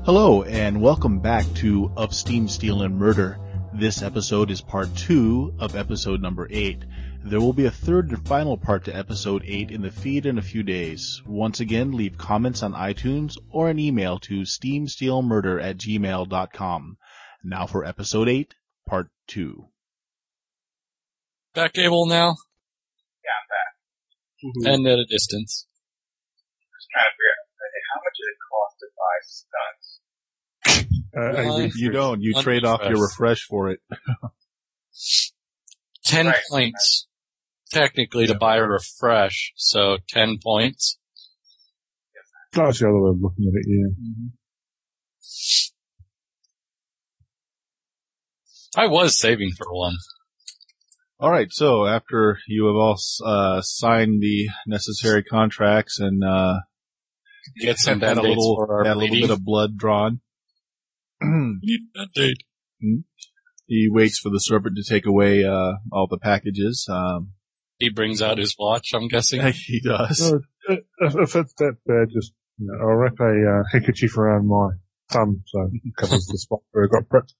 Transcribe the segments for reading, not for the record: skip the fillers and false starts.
Hello, and welcome back to Of Steam, Steel, and Murder. This episode is part 2 of episode number 8. There will be a third and final part to episode 8 in the feed in a few days. Once again, leave comments on iTunes or an email to steamsteelmurder@gmail.com. Now for episode 8, part 2. Back able now? Yeah, I'm back. Mm-hmm. And at a distance. Just trying to figure out, how much does it cost to buy studs? You don't. You trade off your refresh for it. 10 points, technically, to buy a refresh. So 10 points. That's the other way of looking at it, yeah. Mm-hmm. I was saving for one. All right, so after you have all signed the necessary contracts and get some had a little bit of blood drawn, need that date. He waits for the servant to take away all the packages. He brings out his watch, I'm guessing. He does. If it's that bad, just I'll wrap a handkerchief around my thumb so it covers the spot where I got pricked.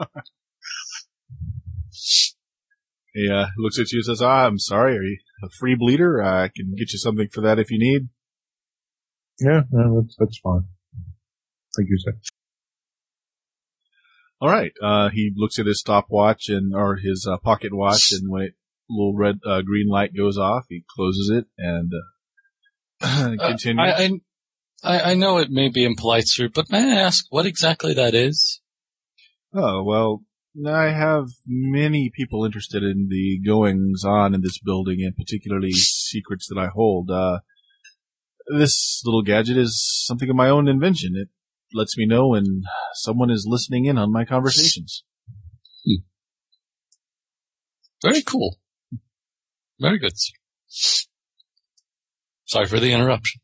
He looks at you and says, I'm sorry, are you a free bleeder? I can get you something for that if you need. Yeah, no, that's fine. Thank you, sir. All right. He looks at his stopwatch or his pocket watch, and when little green light goes off, he closes it and continues. I know it may be impolite, sir, but may I ask what exactly that is? Oh, well, I have many people interested in the goings-on in this building, and particularly secrets that I hold. This little gadget is something of my own invention. It lets me know when someone is listening in on my conversations. Very cool. Very good, sir. Sorry for the interruption.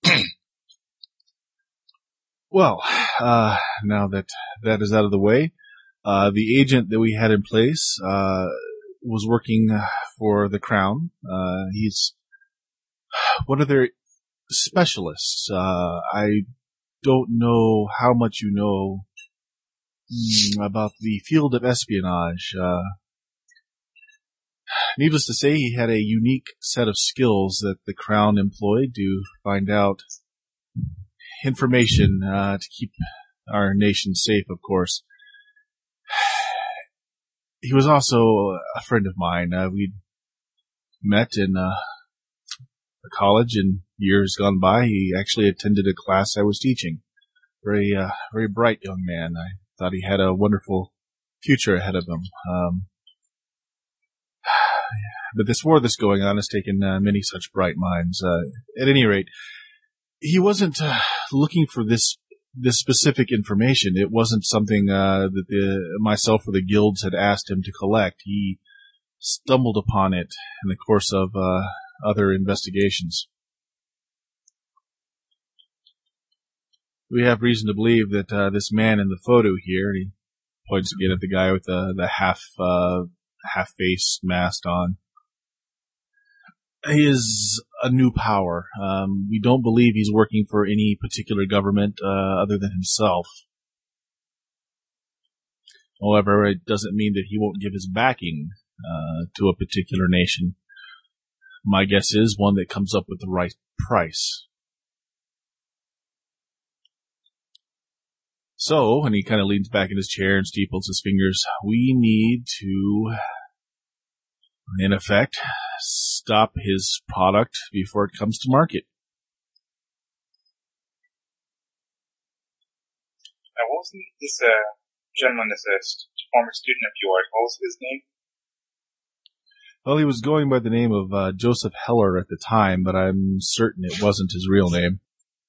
Well, now that is out of the way, the agent that we had in place was working for the Crown. He's one of their specialists. I don't know how much you know about the field of espionage. Needless to say, he had a unique set of skills that the Crown employed to find out information to keep our nation safe, of course. He was also a friend of mine. We'd met in a college in years gone by. He actually attended a class I was teaching. Very bright young man. I thought he had a wonderful future ahead of him. But this war that's going on has taken many such bright minds. At any rate, he wasn't looking for this specific information. It wasn't something that myself or the guilds had asked him to collect. He stumbled upon it in the course of other investigations. We have reason to believe that this man in the photo here, he points again at the guy with the half-face mask on, he is a new power. We don't believe he's working for any particular government other than himself. However, it doesn't mean that he won't give his backing to a particular nation. My guess is one that comes up with the right price. So, and he kind of leans back in his chair and steeples his fingers, we need to, in effect, stop his product before it comes to market. Now, what was this gentleman, this former student of yours, what was his name? Well, he was going by the name of Joseph Heller at the time, but I'm certain it wasn't his real name.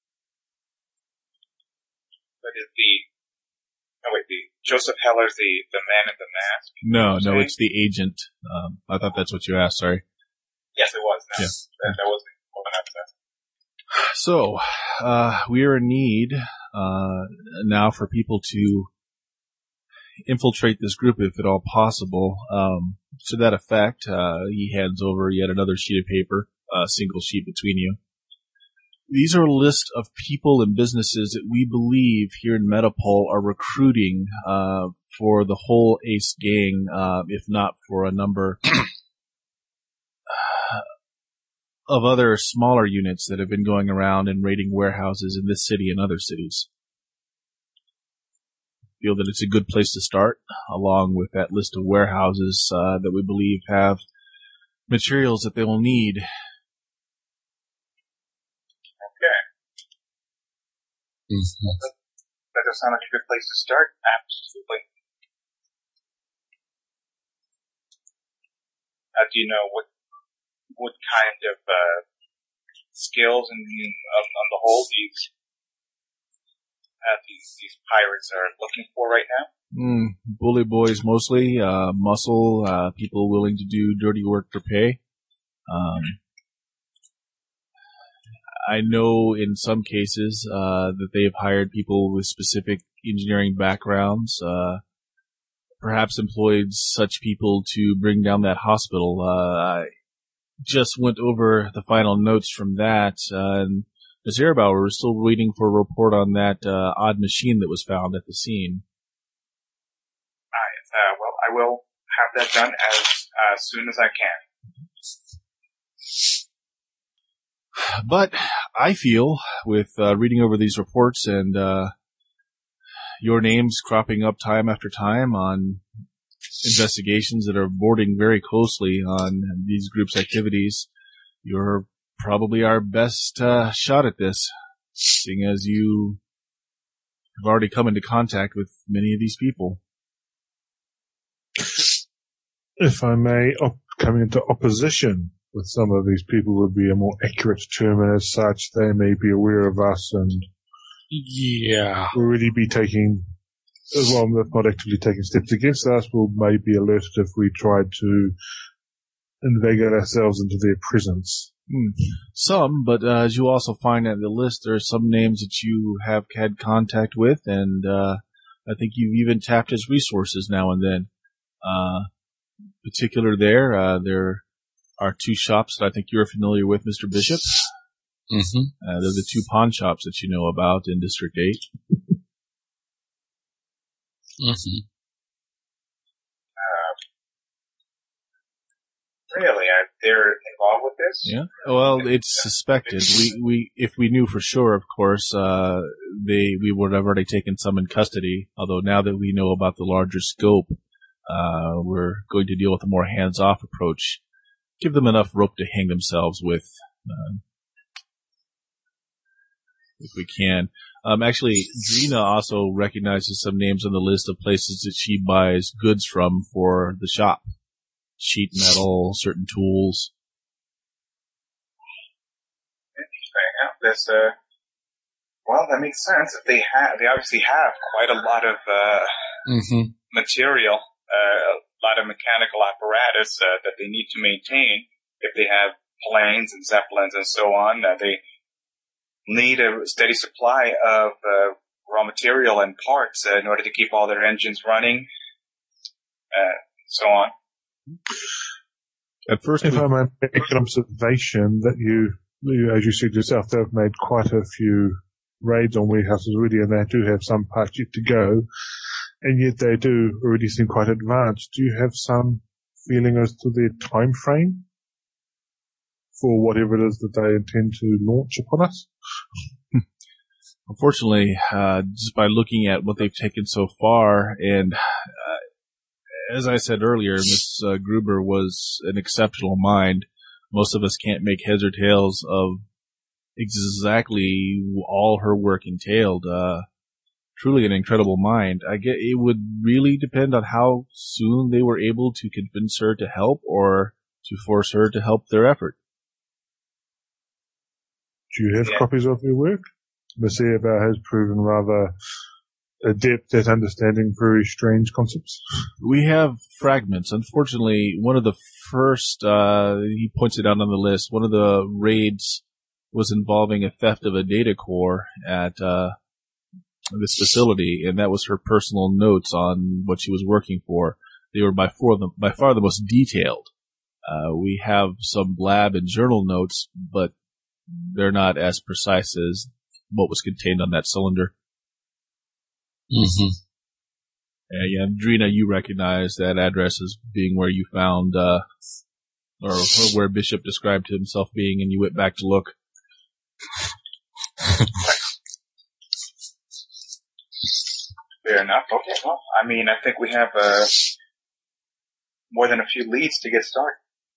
But is Joseph Heller's the man in the mask? No, it's the agent. I thought that's what you asked, sorry. Yes, it was. No, yeah. That wasn't what I asked. So, we are in need now for people to infiltrate this group if at all possible. To that effect, he hands over yet another sheet of paper, a single sheet between you. these are a list of people and businesses that we believe here in Metapole are recruiting for the whole ACE gang, if not for a number of other smaller units that have been going around and raiding warehouses in this city and other cities. Feel that it's a good place to start, along with that list of warehouses that we believe have materials that they will need. Okay. That does sound like a good place to start. Absolutely. Do you know what kind of skills and on the whole these pirates are looking for right now? Bully boys mostly, muscle, people willing to do dirty work for pay. I know in some cases that they have hired people with specific engineering backgrounds, perhaps employed such people to bring down that hospital. I just went over the final notes from that, and Ms. Erebauer, we're still waiting for a report on that odd machine that was found at the scene. Well, I will have that done as soon as I can. But I feel, with reading over these reports and your names cropping up time after time on investigations that are boarding very closely on these groups' activities, you're probably our best shot at this, seeing as you have already come into contact with many of these people. If I may, coming into opposition with some of these people would be a more accurate term, and as such, they may be aware of us and already be taking, well, not actively taking steps against us, will may be alerted if we try to inveigle ourselves into their presence. Some, but as you also find in the list, there are some names that you have had contact with, and I think you've even tapped his resources now and then. Particular there are two shops that I think you're familiar with, Mr. Bishop. Mm-hmm. They're the two pawn shops that you know about in District 8. Mm-hmm. Really? They're involved with this? Yeah. Well, it's suspected. We if we knew for sure, of course, we would have already taken some in custody. Although now that we know about the larger scope, we're going to deal with a more hands-off approach. Give them enough rope to hang themselves with, if we can. Actually, Drina also recognizes some names on the list of places that she buys goods from for the shop. Sheet metal, certain tools. Interesting. Well, that makes sense. If they obviously have quite a lot of material, a lot of mechanical apparatus that they need to maintain. If they have planes and zeppelins and so on, they need a steady supply of raw material and parts in order to keep all their engines running, so on. At first, if I may make an observation that you, as you said yourself, they've made quite a few raids on warehouses already, and they do have some parts yet to go, and yet they do already seem quite advanced. Do you have some feeling as to their time frame for whatever it is that they intend to launch upon us? Unfortunately, just by looking at what they've taken so far, and as I said earlier, Miss Gruber was an exceptional mind. Most of us can't make heads or tails of exactly all her work entailed. Truly an incredible mind. I get it would really depend on how soon they were able to convince her to help or to force her to help their effort. Do you have copies of their work? Miss Erebauer has proven rather adept at understanding very strange concepts. We have fragments. Unfortunately, one of the first, he points it out on the list, one of the raids was involving a theft of a data core at this facility, and that was her personal notes on what she was working for. They were by far the most detailed. We have some lab and journal notes, but they're not as precise as what was contained on that cylinder. Mm-hmm. Yeah, Drina, you recognize that address as being where you found, or where Bishop described himself being, and you went back to look. Fair enough. Okay, well, I mean, I think we have more than a few leads to get started.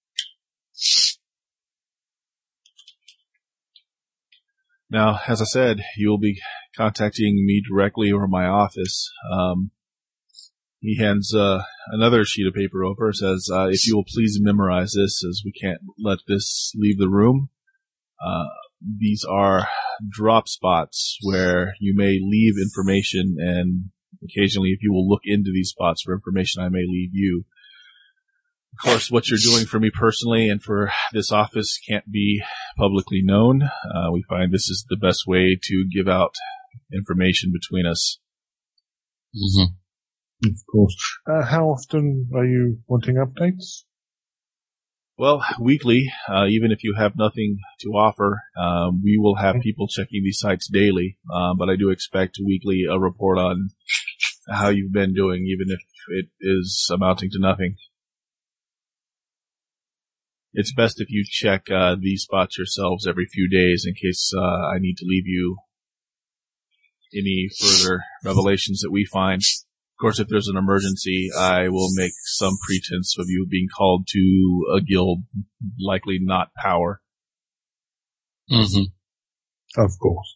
Now, as I said, you will be contacting me directly or my office. He hands another sheet of paper over, says, if you will please memorize this, as we can't let this leave the room. These are drop spots where you may leave information, and occasionally if you will look into these spots for information, I may leave you. Of course, what you're doing for me personally and for this office can't be publicly known. We find this is the best way to give out information between us. Mm-hmm. Of course. How often are you wanting updates? Well, weekly, even if you have nothing to offer, we will have people checking these sites daily, but I do expect weekly a report on how you've been doing, even if it is amounting to nothing. It's best if you check these spots yourselves every few days in case I need to leave you any further revelations that we find. Of course, if there's an emergency, I will make some pretense of you being called to a guild, likely not power. Mm-hmm. Of course.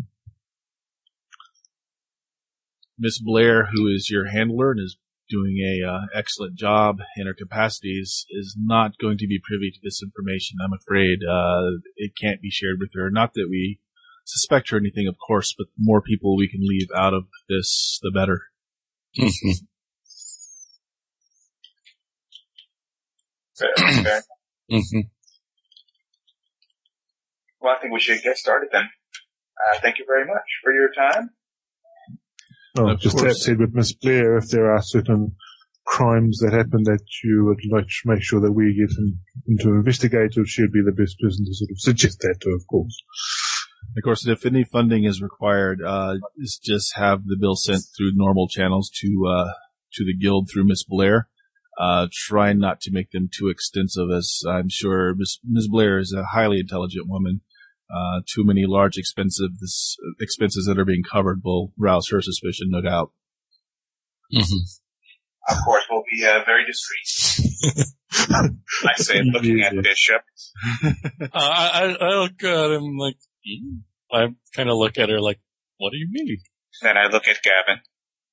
Miss Blair, who is your handler and is doing a excellent job in her capacities, is not going to be privy to this information. I'm afraid it can't be shared with her. Not that we suspect her anything, of course, but the more people we can leave out of this, the better. Mm-hmm. Fair. Mm-hmm. Well, I think we should get started then. Thank you very much for your time. Oh, just that said, with Miss Blair, if there are certain crimes that happen that you would like to make sure that we get into investigators, she'd be the best person to sort of suggest that to, of course. Of course, if any funding is required, just have the bill sent through normal channels to the guild through Miss Blair. Try not to make them too extensive, as I'm sure Miss Blair is a highly intelligent woman. Too many large expenses that are being covered will rouse her suspicion, no doubt. Mm-hmm. Of course, we'll be very discreet. I say, looking at Bishop. I look at him like, I kind of look at her like, what do you mean? Then I look at Gavin.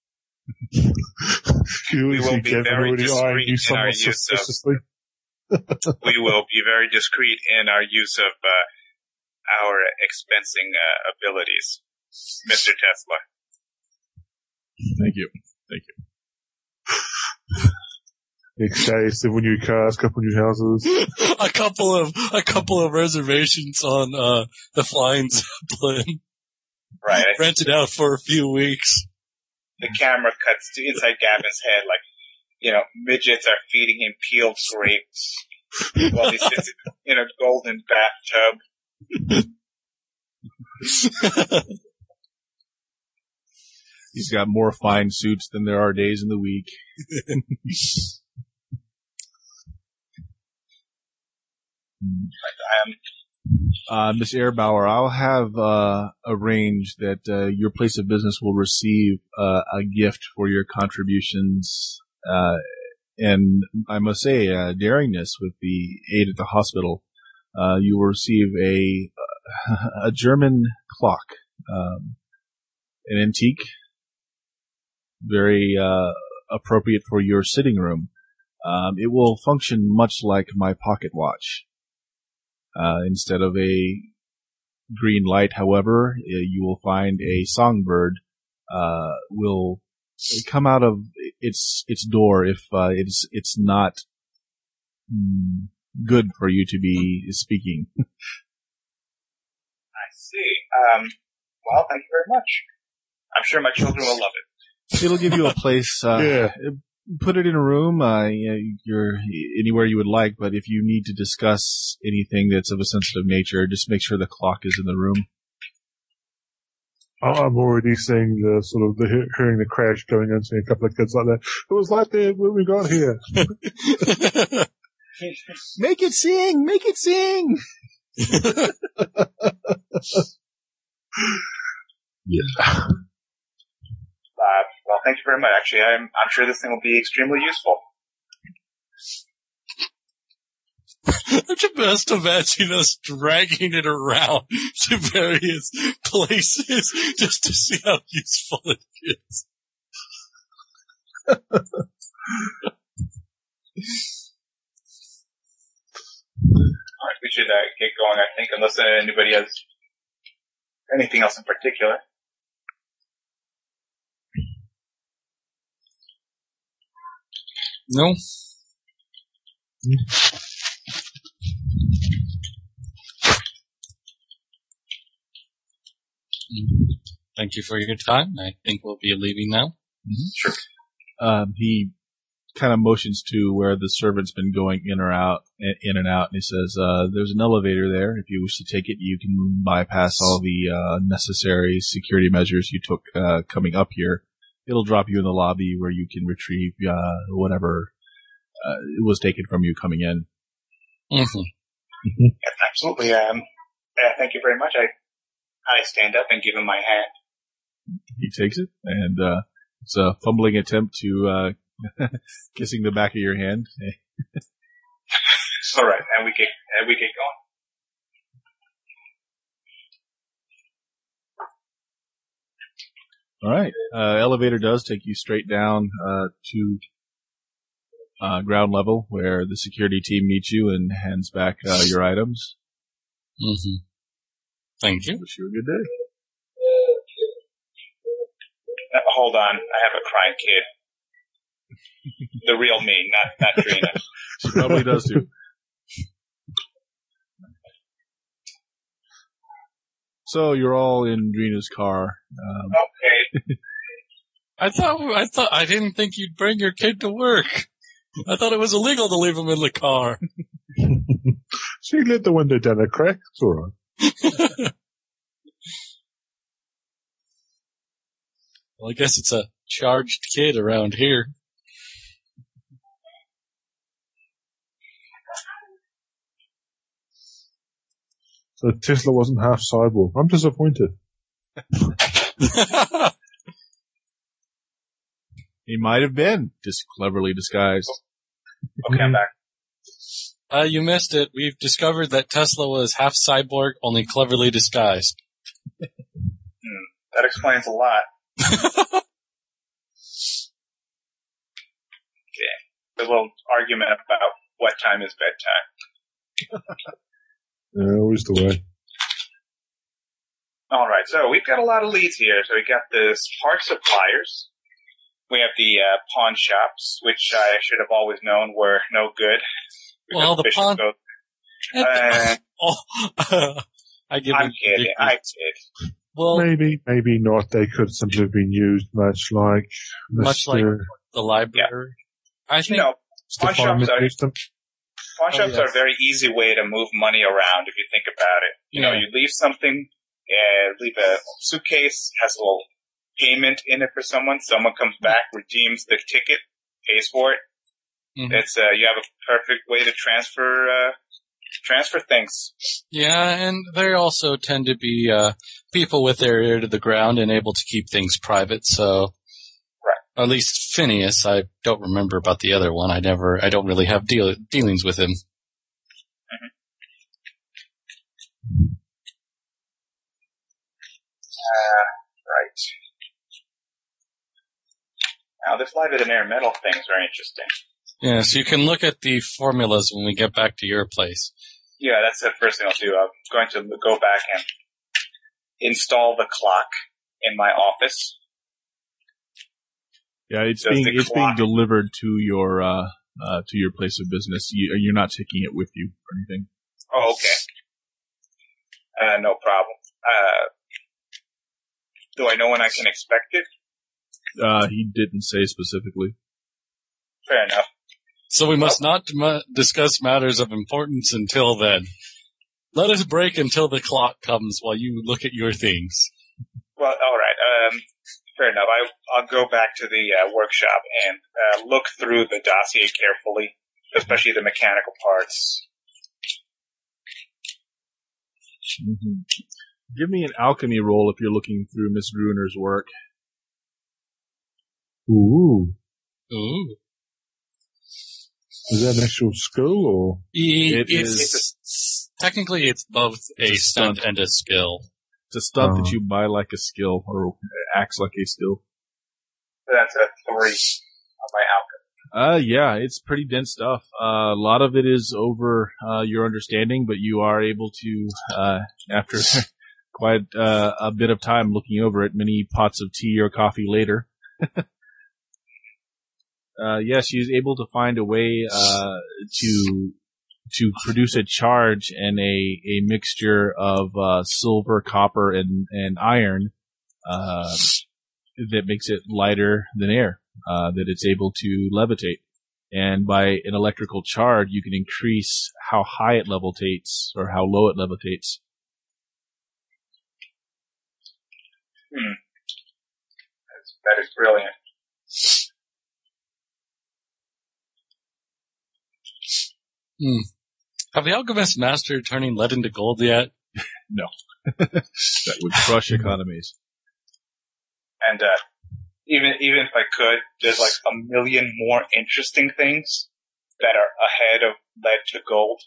We will be very discreet in our use of. We will be very discreet in our use of our expensing abilities, Mr. Tesla. Thank you. Next day, several new cars, couple new houses. a couple of reservations on the flying Zeppelin. Right. Rented out for a few weeks. The camera cuts to inside Gavin's head, like, midgets are feeding him peeled grapes while he sits in a golden bathtub. He's got more fine suits than there are days in the week. Miss Airbauer, I'll have arranged that your place of business will receive a gift for your contributions, and I must say, daringness with the aid at the hospital. You will receive a German clock, an antique, very appropriate for your sitting room. It will function much like my pocket watch. Instead of a green light, however, you will find a songbird will come out of its door if it's not good for you to be speaking. I see. Well, thank you very much. I'm sure my children will love it. It'll give you a place. put it in a room. You're anywhere you would like, but if you need to discuss anything that's of a sensitive nature, just make sure the clock is in the room. I'm already seeing the sort of hearing the crash going on, seeing a couple of kids like that. It was like that when we got here. Make it sing! Make it sing! Yeah. Well, thank you very much. Actually, I'm sure this thing will be extremely useful. I just imagine us dragging it around to various places just to see how useful it is. Alright, we should get going, I think, unless anybody has anything else in particular. No. Thank you for your time. I think we'll be leaving now. Mm-hmm. Sure. He kind of motions to where the servant's been going in and out, and he says, there's an elevator there. If you wish to take it, you can bypass all the necessary security measures you took coming up here. It'll drop you in the lobby where you can retrieve whatever was taken from you coming in. Mm-hmm. Yes, absolutely. Thank you very much. I stand up and give him my hand. He takes it, and it's a fumbling attempt to kissing the back of your hand. All right, and we get going. All right. Elevator does take you straight down to ground level, where the security team meets you and hands back your items. Mm-hmm. Thank you. Wish you a good day. Hold on, I have a crying kid. The real me, not Trina. She probably does too. So you're all in Drina's car. Okay. I didn't think you'd bring your kid to work. I thought it was illegal to leave him in the car. She let the window down a crack. It's all right. Well, I guess it's a charged kid around here. So Tesla wasn't half cyborg. I'm disappointed. He might have been, just cleverly disguised. Okay, I'm back. You missed it. We've discovered that Tesla was half cyborg, only cleverly disguised. That explains a lot. Okay. A little argument about what time is bedtime. Yeah, always the way. Alright, so we've got a lot of leads here. So we got the parts suppliers. We have the pawn shops, which I should have always known were no good. Well, the pawn... I'm kidding. I kid. Well, maybe not. They could simply have been used much like the library. Yeah. I think pawn shops are a very easy way to move money around if you think about it. You know, you leave something, leave a suitcase, has a little payment in it for someone. Someone comes back, redeems the ticket, pays for it. Mm-hmm. It's you have a perfect way to transfer things. Yeah, and they also tend to be people with their ear to the ground and able to keep things private. So, right. At least Phineas, I don't remember about the other one. I don't really have dealings with him. Mm-hmm. Right. Now, this lighter than air metal thing is very interesting. Yeah, so you can look at the formulas when we get back to your place. Yeah, that's the first thing I'll do. I'm going to go back and install the clock in my office. Yeah, it's being delivered to your place of business. You're not taking it with you or anything. Oh, okay. No problem. Do I know when I can expect it? He didn't say specifically. Fair enough. So we must not discuss matters of importance until then. Let us break until the clock comes while you look at your things. Well, all right. Fair enough. I'll go back to the workshop and look through the dossier carefully, especially the mechanical parts. Mm-hmm. Give me an alchemy roll if you're looking through Miss Gruner's work. Ooh. Ooh. Is that an actual skill or? Technically, it's both a stunt and a skill. It's a stunt that you buy like a skill, or acts like a skill. That's a 3 on my alchemy. Yeah, it's pretty dense stuff. A lot of it is over your understanding, but you are able to, after quite a bit of time looking over it, many pots of tea or coffee later. She's able to find a way to produce a charge and a mixture of silver, copper, and iron that makes it lighter than air, that it's able to levitate. And by an electrical charge, you can increase how high it levitates or how low it levitates. That is brilliant. Have the alchemists mastered turning lead into gold yet? No. That would crush economies. And even if I could, there's like a million more interesting things that are ahead of lead to gold.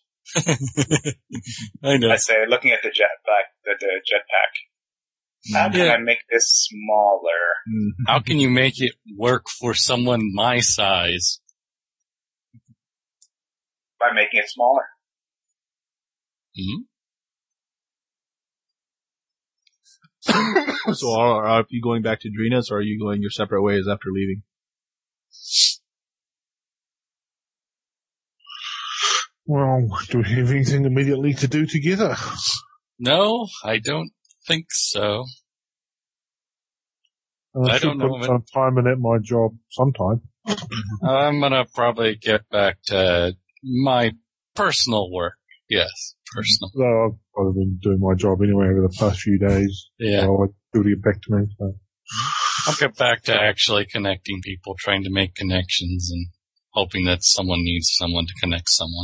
I know. I say, looking at the jetpack. How can I make this smaller? How can you make it work for someone my size? By making it smaller. So are you going back to Drina's, or are you going your separate ways after leaving? Well, do we have anything immediately to do together? No, I don't think so. I don't know. Put some time in at my job sometime. I'm gonna probably get back to my personal work. Yes, personal. Well, I've probably been doing my job anyway over the past few days. Yeah. So I'll do it back to me. So. I'll get back to actually connecting people, trying to make connections and hoping that someone needs someone to connect someone.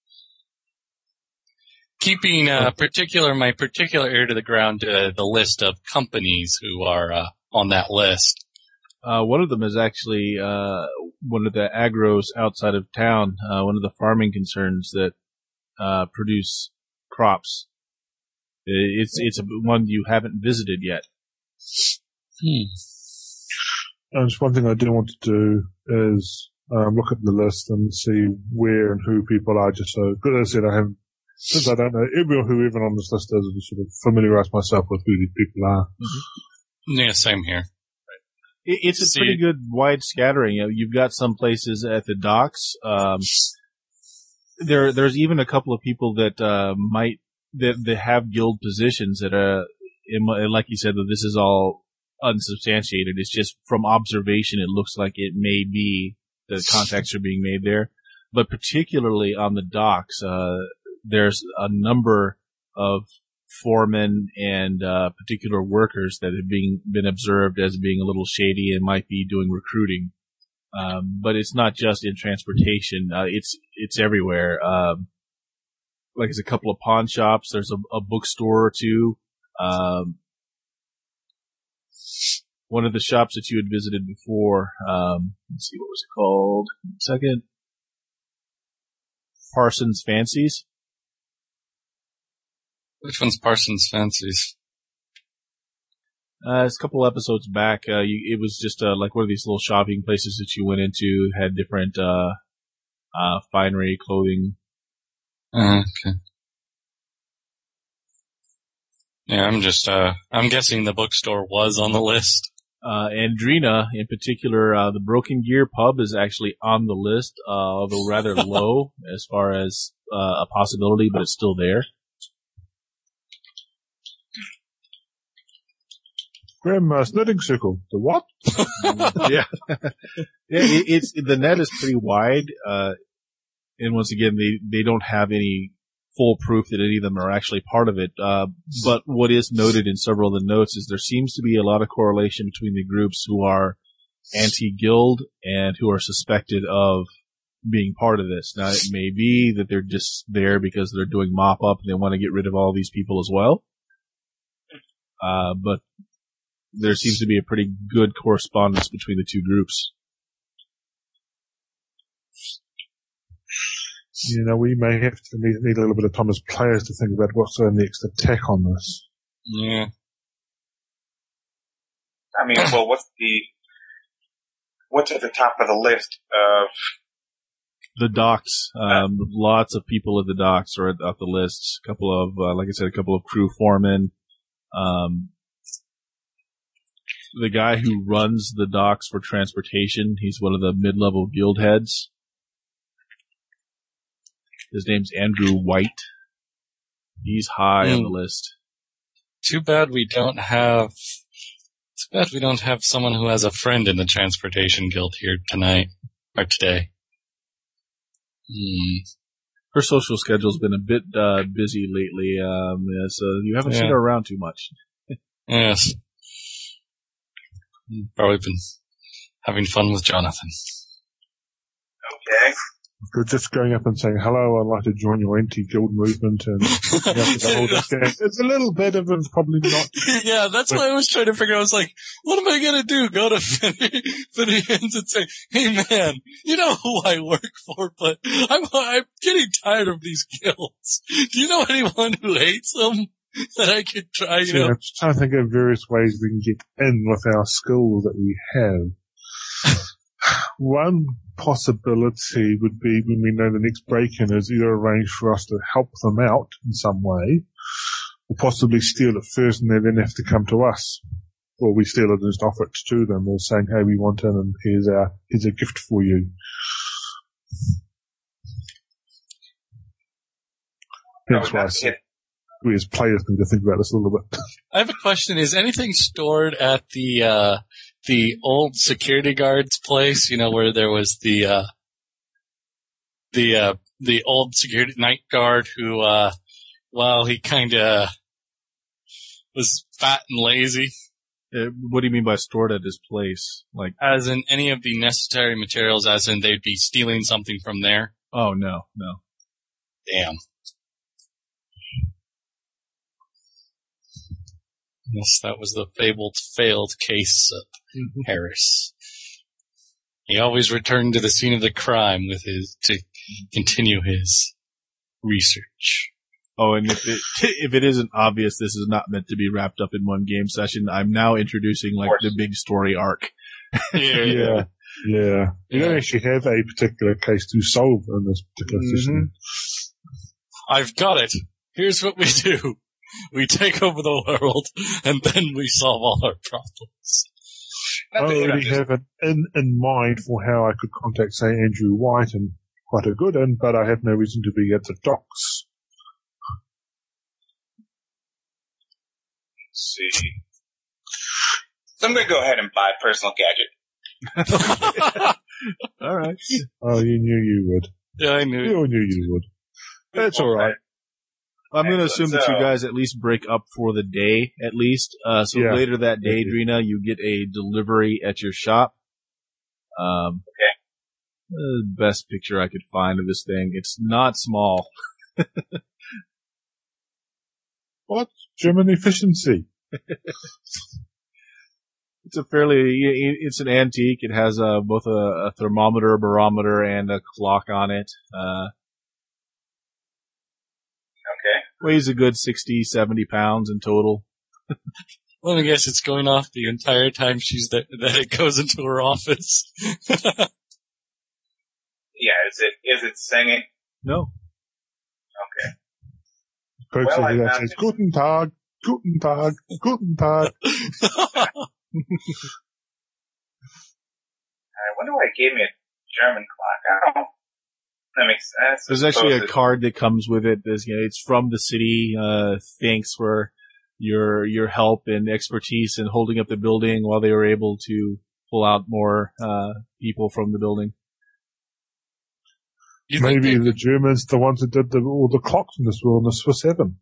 Keeping my particular ear to the ground to the list of companies who are on that list. One of them is actually one of the agros outside of town, one of the farming concerns that produce crops. It's one you haven't visited yet. And just one thing I do want to do is look at the list and see where and who people are, just so, because as I said, since I don't know who even on this list is, I just sort of familiarize myself with who these people are. Mm-hmm. Yeah, same here. It's a pretty good wide scattering. You've got some places at the docks. There's even a couple of people that that have guild positions that like you said, that this is all unsubstantiated. It's just from observation, it looks like it may be that contacts are being made there. But particularly on the docks, there's a number of foremen and particular workers that have been observed as being a little shady and might be doing recruiting. But it's not just in transportation. It's everywhere. Like there's a couple of pawn shops. There's a bookstore or two. One of the shops that you had visited before, let's see, what was it called? 1 second. Parsons Fancies. Which one's Parsons Fancies? It's a couple episodes back. It was just like one of these little shopping places that you went into, had different finery, clothing. Okay. Yeah, I'm guessing the bookstore was on the list. And Drina, in particular, the Broken Gear Pub is actually on the list, although rather low as far as a possibility, but it's still there. Grandma's knitting circle. The what? Yeah. It's the net is pretty wide, and once again, they don't have any full proof that any of them are actually part of it. But what is noted in several of the notes is there seems to be a lot of correlation between the groups who are anti-guild and who are suspected of being part of this. Now, it may be that they're just there because they're doing mop-up and they want to get rid of all these people as well. But there seems to be a pretty good correspondence between the two groups. We may have to need a little bit of time as players to think about what's the next attack on this. Yeah. I mean, well, what's at the top of the list of the docks? Lots of people at the docks are at the list. A couple of, like I said, a couple of crew foremen. The guy who runs the docks for transportation, he's one of the mid-level guild heads. His name's Andrew White. He's high on the list. Too bad we don't have someone who has a friend in the transportation guild here tonight or today. Her social schedule's been a bit busy lately, so you haven't seen her around too much. Yes. Probably been having fun with Jonathan. okay. You're just going up and saying, hello, I'd like to join your anti-guild movement, and it's a little bit of it, probably not. Yeah, that's why I was trying to figure out. I was like, what am I going to do? Go to Finny Hands and say, hey man, you know who I work for, but I'm getting tired of these guilds. Do you know anyone who hates them that I could try, I'm just trying to think of various ways we can get in with our skills that we have. One possibility would be when we know the next break-in is either arrange for us to help them out in some way, or possibly steal it first and they then have to come to us. Or we steal it and just offer it to them, or saying, hey, we want in and here's a gift for you. That's why I said we as players need to think about this a little bit. I have a question. Is anything stored at the old security guard's place, where there was the old security night guard who, he kinda was fat and lazy. What do you mean by stored at his place? Like, as in any of the necessary materials, as in they'd be stealing something from there? Oh, no. Damn. Yes, that was the failed case of Harris. He always returned to the scene of the crime to continue his research. Oh, and if it isn't obvious, this is not meant to be wrapped up in one game session. I'm now introducing the big story arc. Yeah. You don't actually have a particular case to solve in this particular session. I've got it. Here's what we do. We take over the world, and then we solve all our problems. I already have an in mind for how I could contact, say, Andrew White, and quite a good in, but I have no reason to be at the docks. Let's see. So I'm going to go ahead and buy a personal gadget. All right. Oh, you knew you would. Yeah, I knew. You knew you would. That's all right. I'm going to assume that you guys at least break up for the day, at least. So later that day, Drina, you get a delivery at your shop. Okay. The best picture I could find of this thing. It's not small. What? German efficiency. It's it's an antique. It has both a thermometer, a barometer, and a clock on it. Okay. Weighs a good 60, 70 pounds in total. Let me guess, it's going off the entire time that it goes into her office. Yeah, is it singing? No. Okay. That says, Guten Tag, Guten Tag, Guten Tag. I wonder why it gave me a German clock. I don't. That makes sense. There's actually a card that comes with it. It's from the city. Thanks for, your help and expertise in holding up the building while they were able to pull out more people from the building. Maybe the Germans, the ones that did all the clocks in this world, the Swiss heaven.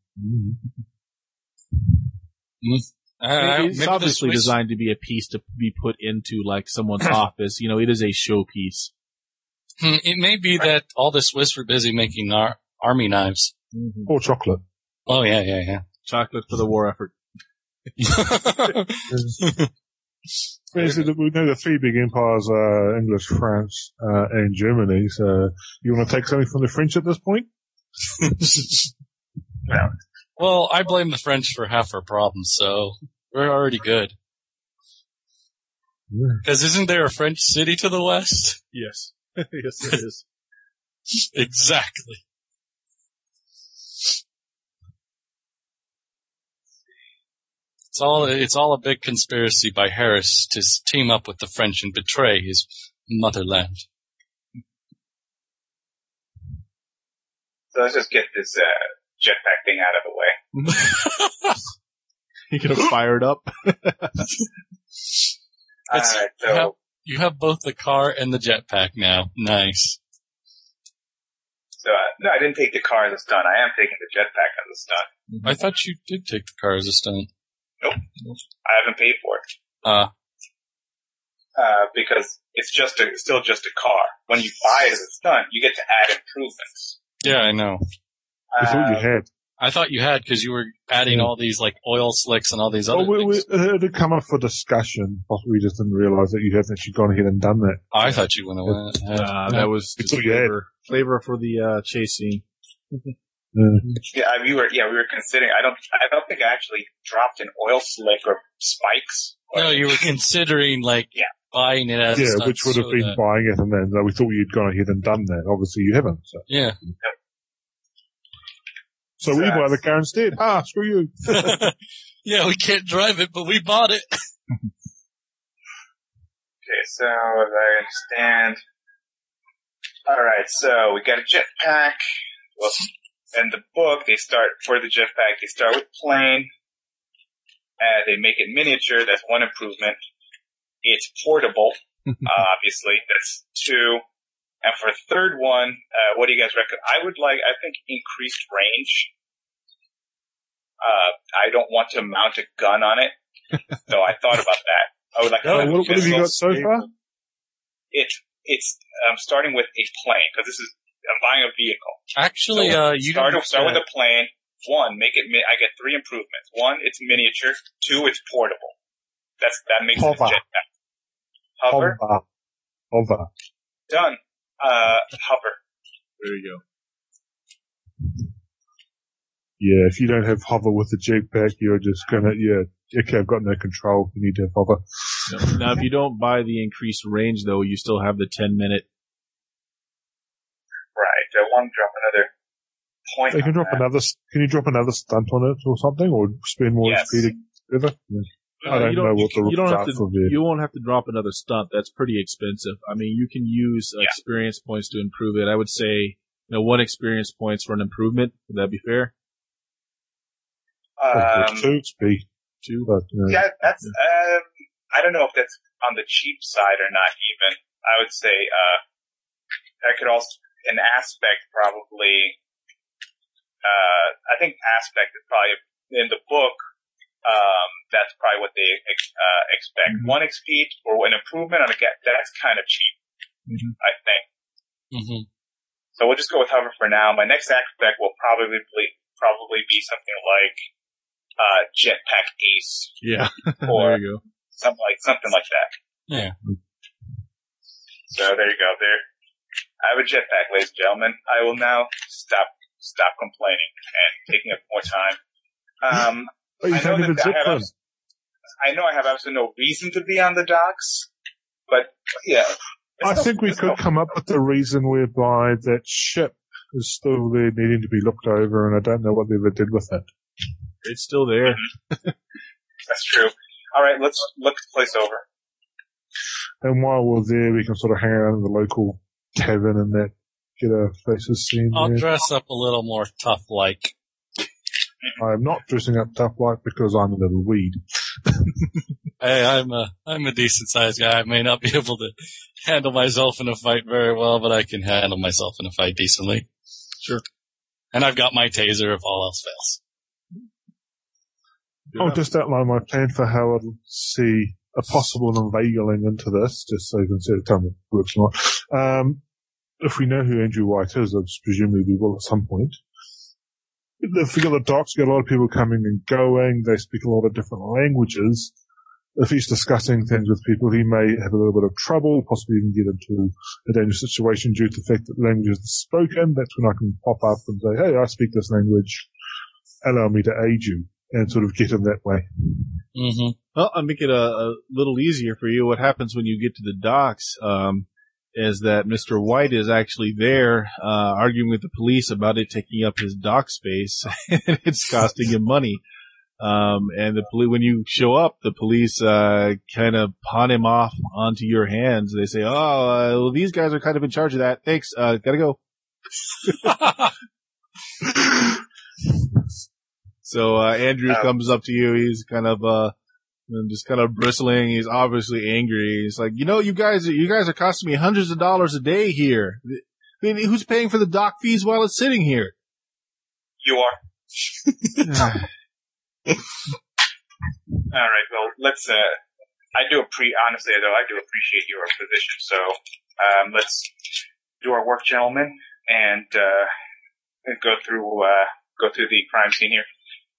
It's obviously designed to be a piece to be put into like someone's office. You know, it is a showpiece. It may be that all the Swiss were busy making army knives. Or chocolate. Oh, yeah. Chocolate for the war effort. We know the three big empires are English, France, and Germany. So you want to take something from the French at this point? Well, I blame the French for half our problems, so we're already good. Because isn't there a French city to the west? Yes. Yes, there is. Exactly. It's all a big conspiracy by Harris to team up with the French and betray his motherland. So let's just get this jetpack thing out of the way. You could have fired up. Alright, so you have both the car and the jetpack now. Nice. So no, I didn't take the car as a stunt. I am taking the jetpack as a stunt. I thought you did take the car as a stunt. Nope. I haven't paid for it. Because it's still just a car. When you buy it as a stunt, you get to add improvements. Yeah, I know. I thought you had. I thought you had because you were adding all these like oil slicks and all these other things. It had come up for discussion. Possibly we just didn't realize that you hadn't actually gone ahead and done that. I thought you went away. That was just flavor for the chase scene. We were considering. I don't think I actually dropped an oil slick or spikes. No, you were considering buying it as a stunt. Which would have been buying it, and then we thought you'd gone ahead and done that. Obviously, you haven't. So. Yeah. So we buy the car instead. Screw you. Yeah, we can't drive it, but we bought it. Okay, so as I understand. Alright, so we got a jetpack. Well, in the book, they start with plane. They make it miniature. That's one improvement. It's portable. Obviously, that's two. And for the third one, what do you guys recommend? I think increased range. I don't want to mount a gun on it. So I thought about that. I would like to what have you got so far? It's starting with a plane, because I'm buying a vehicle. Actually, you start with a plane. One, I get three improvements. One, it's miniature. Two, it's portable. That makes it a jetpack. Hover. Done. Hover. There you go. Yeah, if you don't have hover with the jetpack, you're just gonna, okay, I've got no control. You need to have hover. Now, if you don't buy the increased range, though, you still have the 10-minute. Right. I want to drop another point. Can you drop another stunt on it or something, or spend more XP together? I don't know what the rules are for there. You won't have to drop another stunt. That's pretty expensive. I mean, you can use experience points to improve it. I would say, 1 experience points for an improvement. Would that be fair? 2 XP. 2? But, yeah, that's, I don't know if that's on the cheap side or not even. I would say, I could also, an aspect probably, I think aspect is probably, in the book, that's probably what they expect. 1 XP or an improvement on that's kind of cheap, I think. Mm-hmm. So we'll just go with hover for now. My next aspect will probably be something like jetpack ace. Yeah. Or there you go. Something like that. Yeah. So there you go. There, I have a jetpack, ladies and gentlemen. I will now stop complaining and taking up more time. I know I have absolutely no reason to be on the docks, but yeah. I think we could come up with a reason whereby that ship is still there needing to be looked over, and I don't know what they ever did with it. It's still there. That's true. All right, let's look the place over. And while we're there, we can sort of hang around in the local tavern and that, get our faces seen. I'll dress up a little more tough-like. I am not dressing up tough like because I'm a little weed. Hey, I'm a decent sized guy. I may not be able to handle myself in a fight very well, but I can handle myself in a fight decently. Sure. And I've got my taser if all else fails. I'll just outline my plan for how I'll see a possible inveigling into this, just so you can see tell me if it works or not. If we know who Andrew White is, presumably we will at some point. If we got the docks, we got a lot of people coming and going, they speak a lot of different languages. If he's discussing things with people, he may have a little bit of trouble, possibly even get into a dangerous situation due to the fact that the language is spoken. That's when I can pop up and say, hey, I speak this language, allow me to aid you, and sort of get him that way. Mm-hmm. Well, I'll make it a little easier for you. What happens when you get to the docks, is that Mr. White is actually there, arguing with the police about it taking up his dock space, and it's costing him money. And when you show up, the police, kind of pawn him off onto your hands. They say, well, these guys are kind of in charge of that. Thanks, gotta go. So, Andrew comes up to you. He's kind of, just kind of bristling. He's obviously angry. He's like, you guys are costing me hundreds of dollars a day here. I mean, who's paying for the dock fees while it's sitting here? You are. All right. Well, let's. Honestly, though, I do appreciate your position. So, let's do our work, gentlemen, and go through the crime scene here.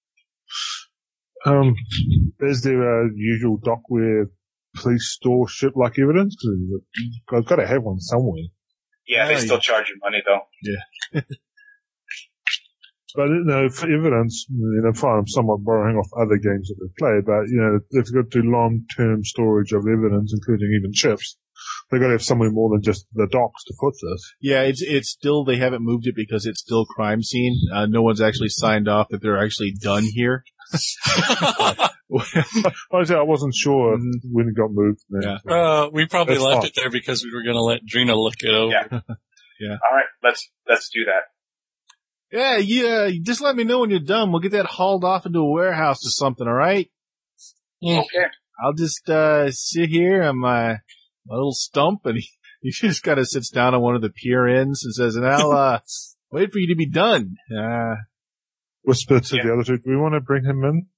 Is there a usual dock where police store ship-like evidence? Because I've got to have one somewhere. Yeah, they still charge you money, though. Yeah. But, for evidence, fine, I'm somewhat borrowing off other games that we've played, but, if they've got to do long-term storage of evidence, including even chips, they've got to have somewhere more than just the docks to put this. Yeah, it's still, they haven't moved it because it's still crime scene. No one's actually signed off that they're actually done here. I wasn't sure when it got moved. Yeah. We probably left it there because we were going to let Drina look it over. Yeah. All right, let's do that. Yeah, just let me know when you're done. We'll get that hauled off into a warehouse or something, all right? Okay. I'll just sit here on my little stump, and he just kind of sits down on one of the pier ends and says, and I'll wait for you to be done. Whisper to the other two, do we want to bring him in,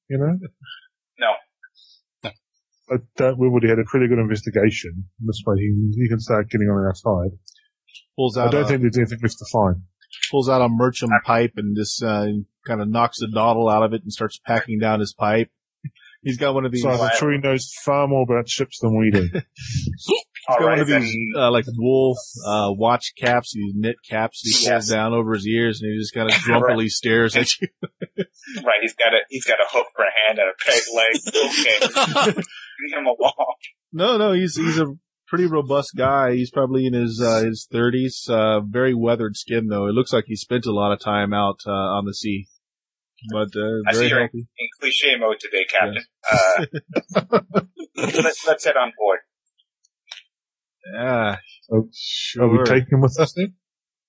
No. We already had a pretty good investigation. This way he can start getting on our side. I don't think there's anything left to find. Pulls out a Merchant pipe and just kind of knocks the dottle out of it and starts packing down his pipe. He's got one of these. So I'm sure he knows far more about ships than we do. He's got one of these like wool watch caps, these knit caps he pulls down over his ears, and he just kind of grumpily stares at you. Right, he's got a hook for a hand and a peg leg. Okay, leave him along. No, he's a pretty robust guy. He's probably in his 30s. Very weathered skin, though. It looks like he spent a lot of time out on the sea. But I see very you're healthy. in cliche mode today, Captain. Yes. Let's head on board. Yeah, sure. Are we taking him with us then?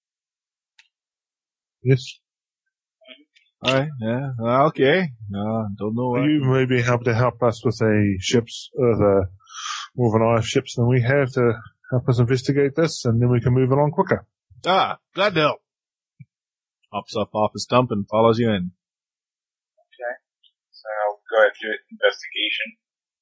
Yes. All right. Yeah. Okay. No, don't know. You may be able to help us with a ship's more of an eye of ships than we have to help us investigate this, and then we can move along quicker. Glad to help. Hops up off his stump and follows you in. Okay. So I'll go ahead and do an investigation.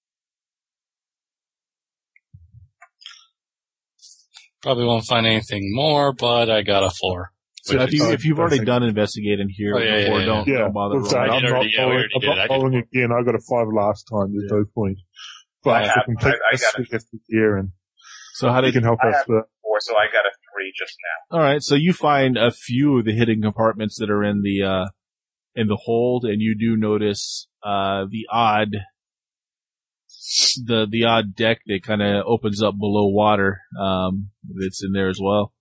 Probably won't find anything more, but I got a 4. So if you've already done investigating here before, don't bother rolling. I'm not following again. I got a 5 last time. There's no point. But I complete this year, and so how you can help us. 4, so I got a 3 just now. All right. So you find a few of the hidden compartments that are in the hold, and you do notice the odd deck that kind of opens up below water. That's in there as well.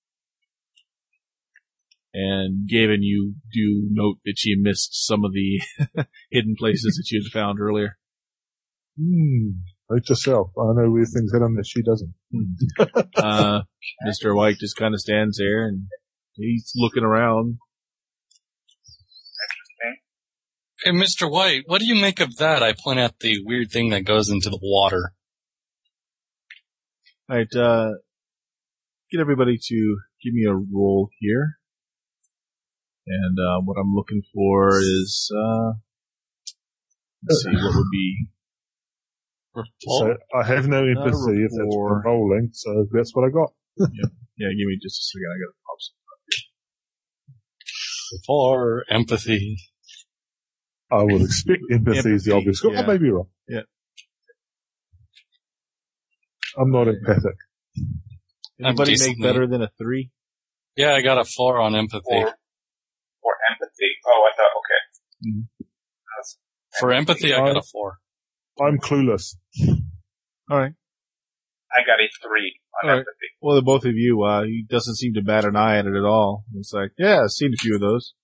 And Gavin, you do note that you missed some of the hidden places that you had found earlier. Note yourself. I know weird things happen that she doesn't. Mr. White just kind of stands there and he's looking around. Hey, Mr. White, what do you make of that? I point out the weird thing that goes into the water. All right, get everybody to give me a roll here. And what I'm looking for is, let's see, what would be... So I have no empathy if that's what I'm rolling, so that's what I got. Yeah, give me just a second. I gotta pop something up here. For empathy. I would expect empathy is the obvious. Yeah. I may be wrong. Yeah. I'm not empathic. Anybody make better than a 3? Yeah, I got a 4 on empathy. For empathy. Oh, I thought, okay. Mm-hmm. For empathy, I got a 4. I'm clueless. All right. I got a 3 on empathy. Well, the both of you, he doesn't seem to bat an eye at it at all. It's like, yeah, I've seen a few of those.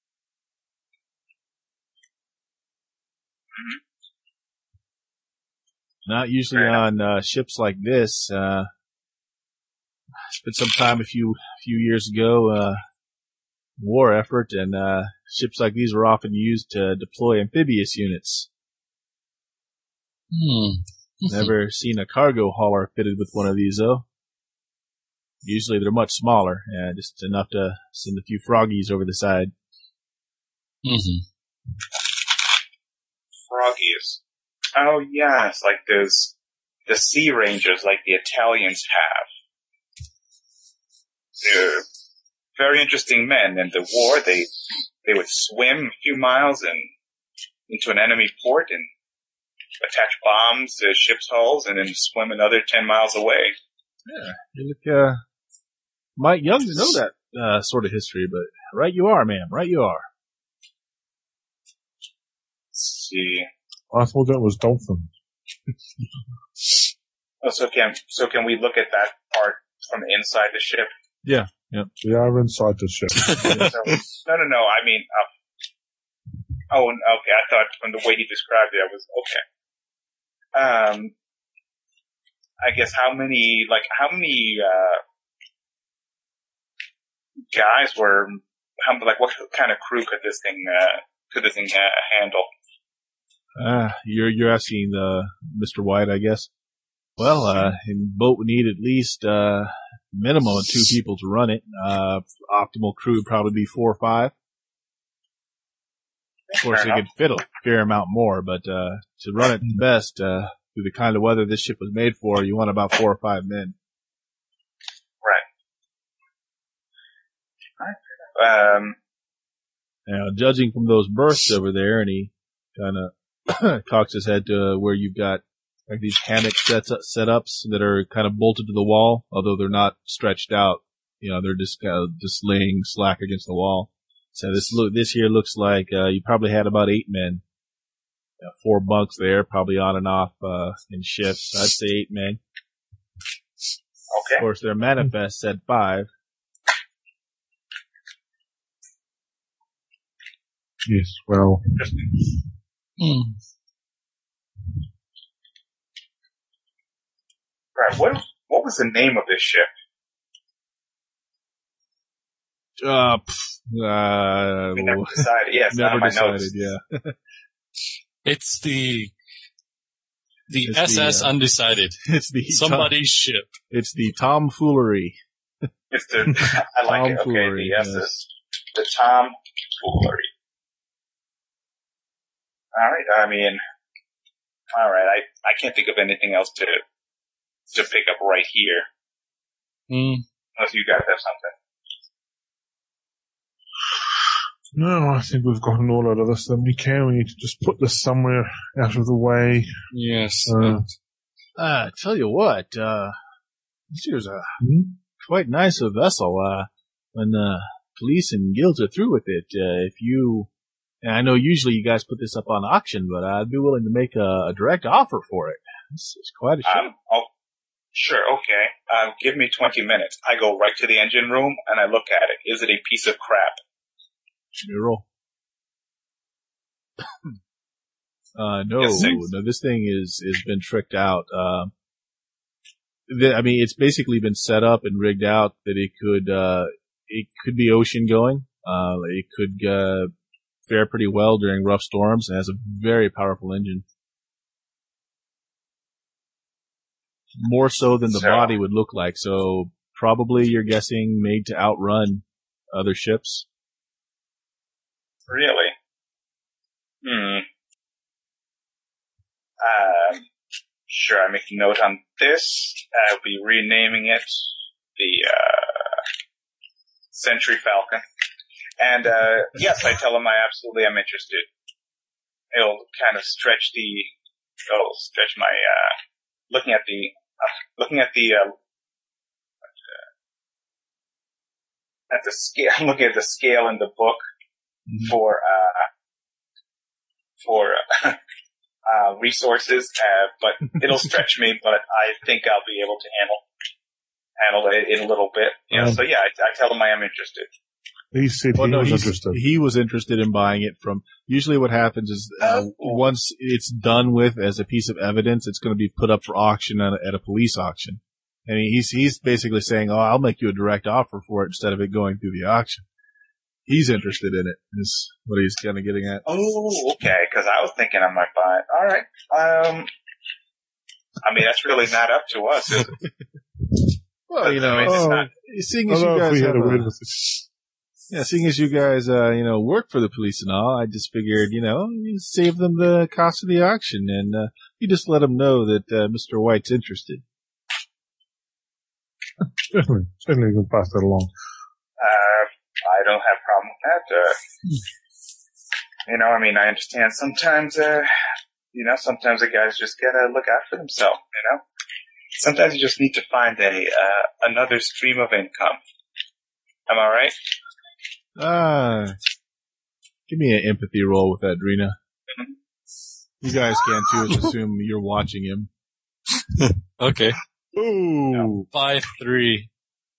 Not usually on ships like this. Spent some time a few years ago, war effort, and ships like these were often used to deploy amphibious units. Never seen a cargo hauler fitted with one of these, though. Usually they're much smaller, just enough to send a few froggies over the side. Froggies. Oh, yes, like those, the Sea Rangers like the Italians have. They're very interesting men. In the war, they would swim a few miles into an enemy port and attach bombs to ship's hulls and then swim another 10 miles away. Yeah, you look, might young to know that, sort of history, but right you are, ma'am, right you are. Let's see. I thought that was dolphin. Oh, so can we look at that part from inside the ship? Yeah. We are inside the ship. No. I mean, okay. I thought from the way he described it, I was okay. I guess how many guys were? What kind of crew could this thing handle? You're asking Mr. White, I guess. Well, a boat would need at least minimum of 2 people to run it. Optimal crew would probably be 4 or 5. Of course, they could fit a fair amount more, but to run it best through the kind of weather this ship was made for, you want about 4 or 5 men. Right. Now, judging from those berths over there, and he kind of cocks his head to where you've got like these hammock setups that are kind of bolted to the wall, although they're not stretched out. You know, they're just laying slack against the wall. So this here looks like you probably had about 8 men. 4 bunks there, probably on and off in shifts. I'd say 8 men. Okay. Of course, their manifest said 5. Yes, well. Right. What was the name of this ship? We never decided. Yes, never decided. Notes. Yeah. It's the SS Undecided. It's the somebody's ship. It's the tomfoolery. It's the I like it. Okay, the SS, yes. The tomfoolery. All right. I mean, all right. I can't think of anything else to pick up right here. Unless you guys have something. No, I think we've gotten all out of this that we can. We need to just put this somewhere out of the way. Yes. Tell you what, this here's a quite nice a vessel. When police and guilds are through with it, and I know usually you guys put this up on auction, but I'd be willing to make a direct offer for it. This is quite a ship. Sure, okay. Give me 20 minutes. I go right to the engine room and I look at it. Is it a piece of crap? Roll. No, this thing is been tricked out. I mean, it's basically been set up and rigged out that it could be ocean going. It could fare pretty well during rough storms and has a very powerful engine. More so than the body would look like, so probably you're guessing made to outrun other ships. Really? Sure, I make a note on this. I'll be renaming it the Century Falcon. And yes, I tell him I absolutely am interested. It'll kind of stretch my looking at the scale. I'm looking at the scale in the book for resources, but it'll stretch me. But I think I'll be able to handle it in a little bit. So yeah, I tell him I am interested. He said he was interested. He was interested in buying it from. Usually, what happens is once it's done with as a piece of evidence, it's going to be put up for auction at a police auction. I mean, he's basically saying, "Oh, I'll make you a direct offer for it instead of it going through the auction." He's interested in it. Is what he's kind of getting at. Oh, okay. Because I was thinking I might buy it. All right. I mean, that's really not up to us, is it? Well, seeing as you guys seeing as you guys, work for the police and all, I just figured, you save them the cost of the auction, and you just let them know that Mr. White's interested. Certainly, you can pass that along. I don't have a problem with that. I understand sometimes, sometimes the guys just gotta look out for themselves, Sometimes you just need to find another stream of income. Am I right? Give me an empathy roll with that, Drina. You guys can too, just assume you're watching him. Okay. Ooh. 5-3.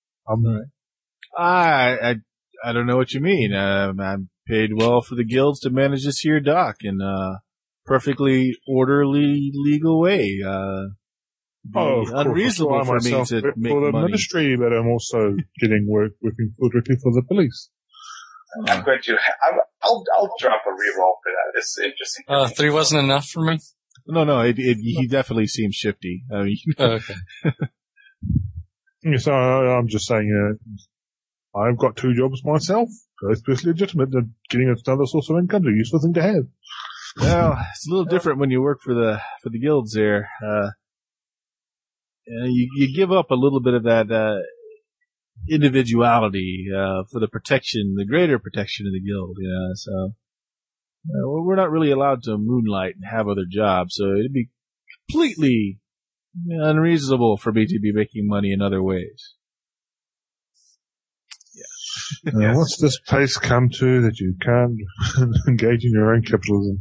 I don't know what you mean. I'm paid well for the guilds to manage this here dock in a perfectly orderly, legal way. Unreasonable for me to make for the money. ministry, but I'm also getting working directly for the police. I'm going to. I'll drop a reroll for that. It's interesting. 3 wasn't enough for me. No. He definitely seems shifty. I mean, okay. So I'm just saying, I've got 2 jobs myself. So it's perfectly legitimate. And getting another source of income is a useful thing to have. Well, it's a little different when you work for the guilds there. You give up a little bit of that individuality for the greater protection of the guild. So we're not really allowed to moonlight and have other jobs. So it'd be completely unreasonable for me to be making money in other ways. Yeah. What's this place come to that you can't engage in your own capitalism?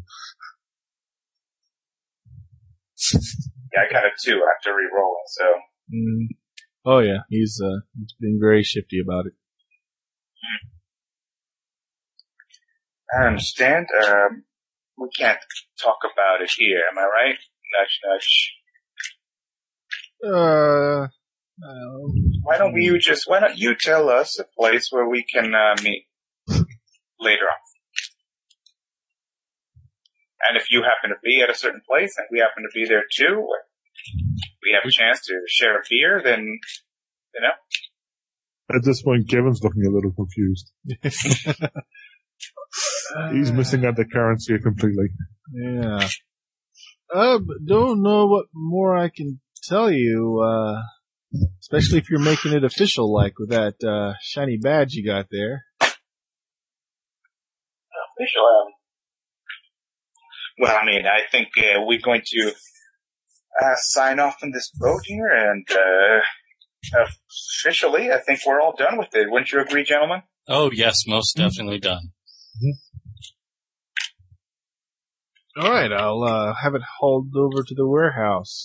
Yeah, I got a 2 after re-rolling, so. Oh yeah, he's being very shifty about it. I understand. We can't talk about it here, am I right? Nudge, nudge. Why don't you tell us a place where we can meet later on? And if you happen to be at a certain place and we happen to be there too, or we have a chance to share a beer, then, At this point, Kevin's looking a little confused. He's missing out the currency completely. Yeah. Don't know what more I can tell you, especially if you're making it official, like with that shiny badge you got there. Official? Well, I think we're going to sign off on this vote here, and officially, I think we're all done with it. Wouldn't you agree, gentlemen? Oh, yes, most definitely done. All right, I'll have it hauled over to the warehouse.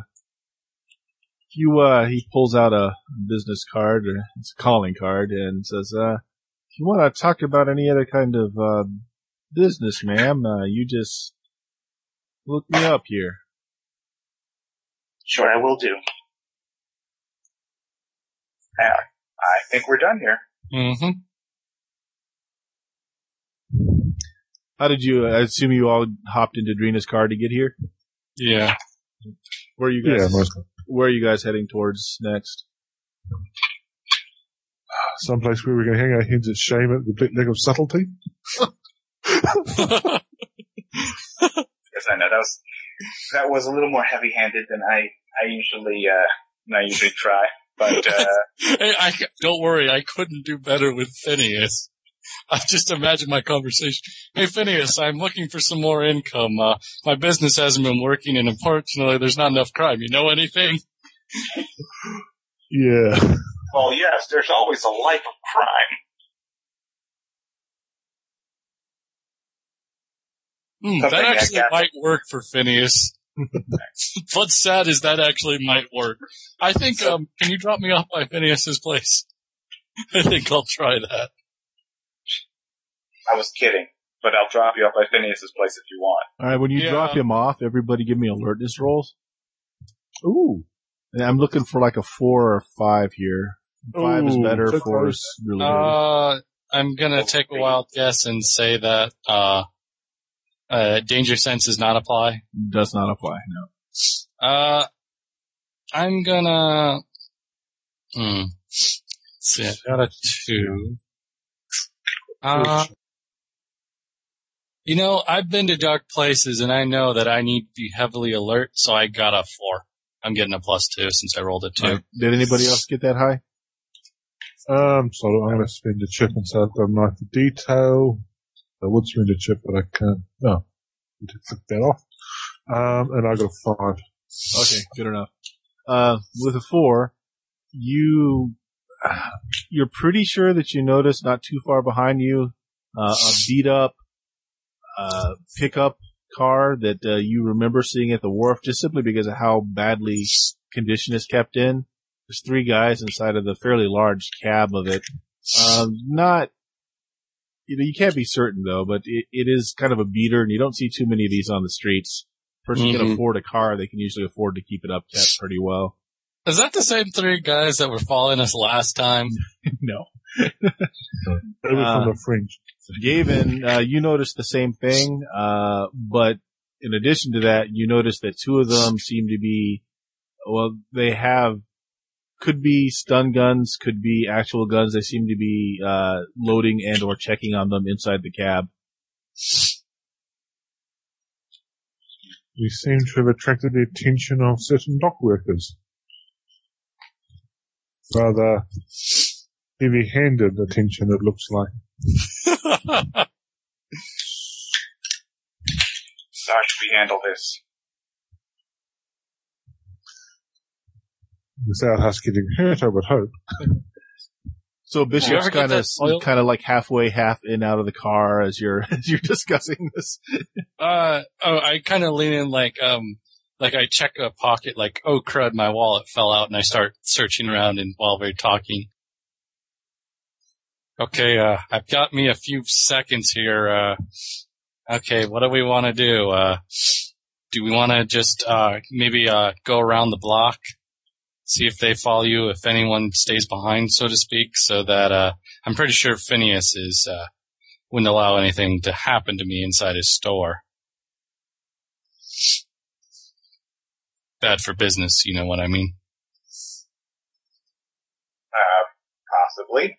He pulls out a business card, or it's a calling card, and says, if you want to talk about any other kind of business, ma'am, you just look me up here. Sure, I will do. I think we're done here. Mm-hmm. How did you? I assume you all hopped into Drina's car to get here. Yeah. Where are you guys? Yeah, mostly. Where are you guys heading towards next? Someplace where we can hang our heads at shame at the leg of subtlety. Yes, I know that was a little more heavy-handed than I usually try. But Hey, don't worry, I couldn't do better with Phineas. I just imagine my conversation. Hey, Phineas, I'm looking for some more income. My business hasn't been working, and unfortunately, there's not enough crime. You know anything? Yeah. well, yes, there's always a life of crime. That actually might work for Phineas. What's sad is that actually might work. I think, can you drop me off by Phineas's place? I think I'll try that. I was kidding, but I'll drop you off by Phineas's place if you want. All right, when you drop him off, everybody give me alertness rolls. Ooh. And I'm looking for like a 4 or 5 here. 5 is better, so 4 is really good. I'm gonna take a wild guess and say that, danger sense does not apply. Does not apply, no. I'm gonna, let's see, I got a 2. You know, I've been to dark places and I know that I need to be heavily alert, so I got a 4. I'm getting a +2 since I rolled a 2. Did anybody else get that high? So I'm going to spend a chip and say I've got a knife for detail. I would spend a chip, but I can't. No. I need to click that off. And I got a 5. Okay, good enough. With a 4, you're pretty sure that you notice not too far behind you, a beat up, pickup car that, you remember seeing at the wharf just simply because of how badly condition is kept in. There's 3 guys inside of the fairly large cab of it. You can't be certain though, but it is kind of a beater and you don't see too many of these on the streets. Person can afford a car, they can usually afford to keep it up kept pretty well. Is that the same 3 guys that were following us last time? No. They were from the fringe. Gavin, you noticed the same thing, but in addition to that, you noticed that 2 of them seem to be, could be stun guns, could be actual guns. They seem to be, loading and or checking on them inside the cab. We seem to have attracted the attention of certain dock workers. Rather heavy-handed attention, it looks like. So how should we handle this? Without us getting hurt, I would hope. So Bishop's kind of like halfway, half in out of the car as you're discussing this. I kind of lean in like I check a pocket, like, oh crud, my wallet fell out, and I start searching around and while we're talking. Okay, I've got me a few seconds here. Okay, what do we want to do? Do we want to just, maybe, go around the block? See if they follow you, if anyone stays behind, so to speak, so that, I'm pretty sure Phineas wouldn't allow anything to happen to me inside his store. Bad for business, you know what I mean? Possibly.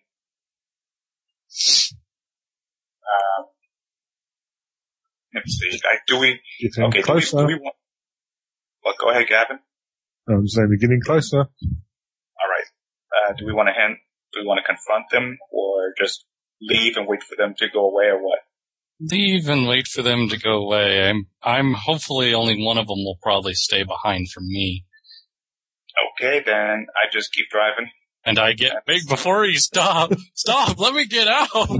Let's see. Do we want? Well, go ahead, Gavin. I'm saying we're getting closer. All right. Do we want to confront them, or just leave and wait for them to go away, or what? Leave and wait for them to go away. I'm hopefully only one of them will probably stay behind for me. Okay, then I just keep driving. And I get big before he stop. Stop! Let me get out. All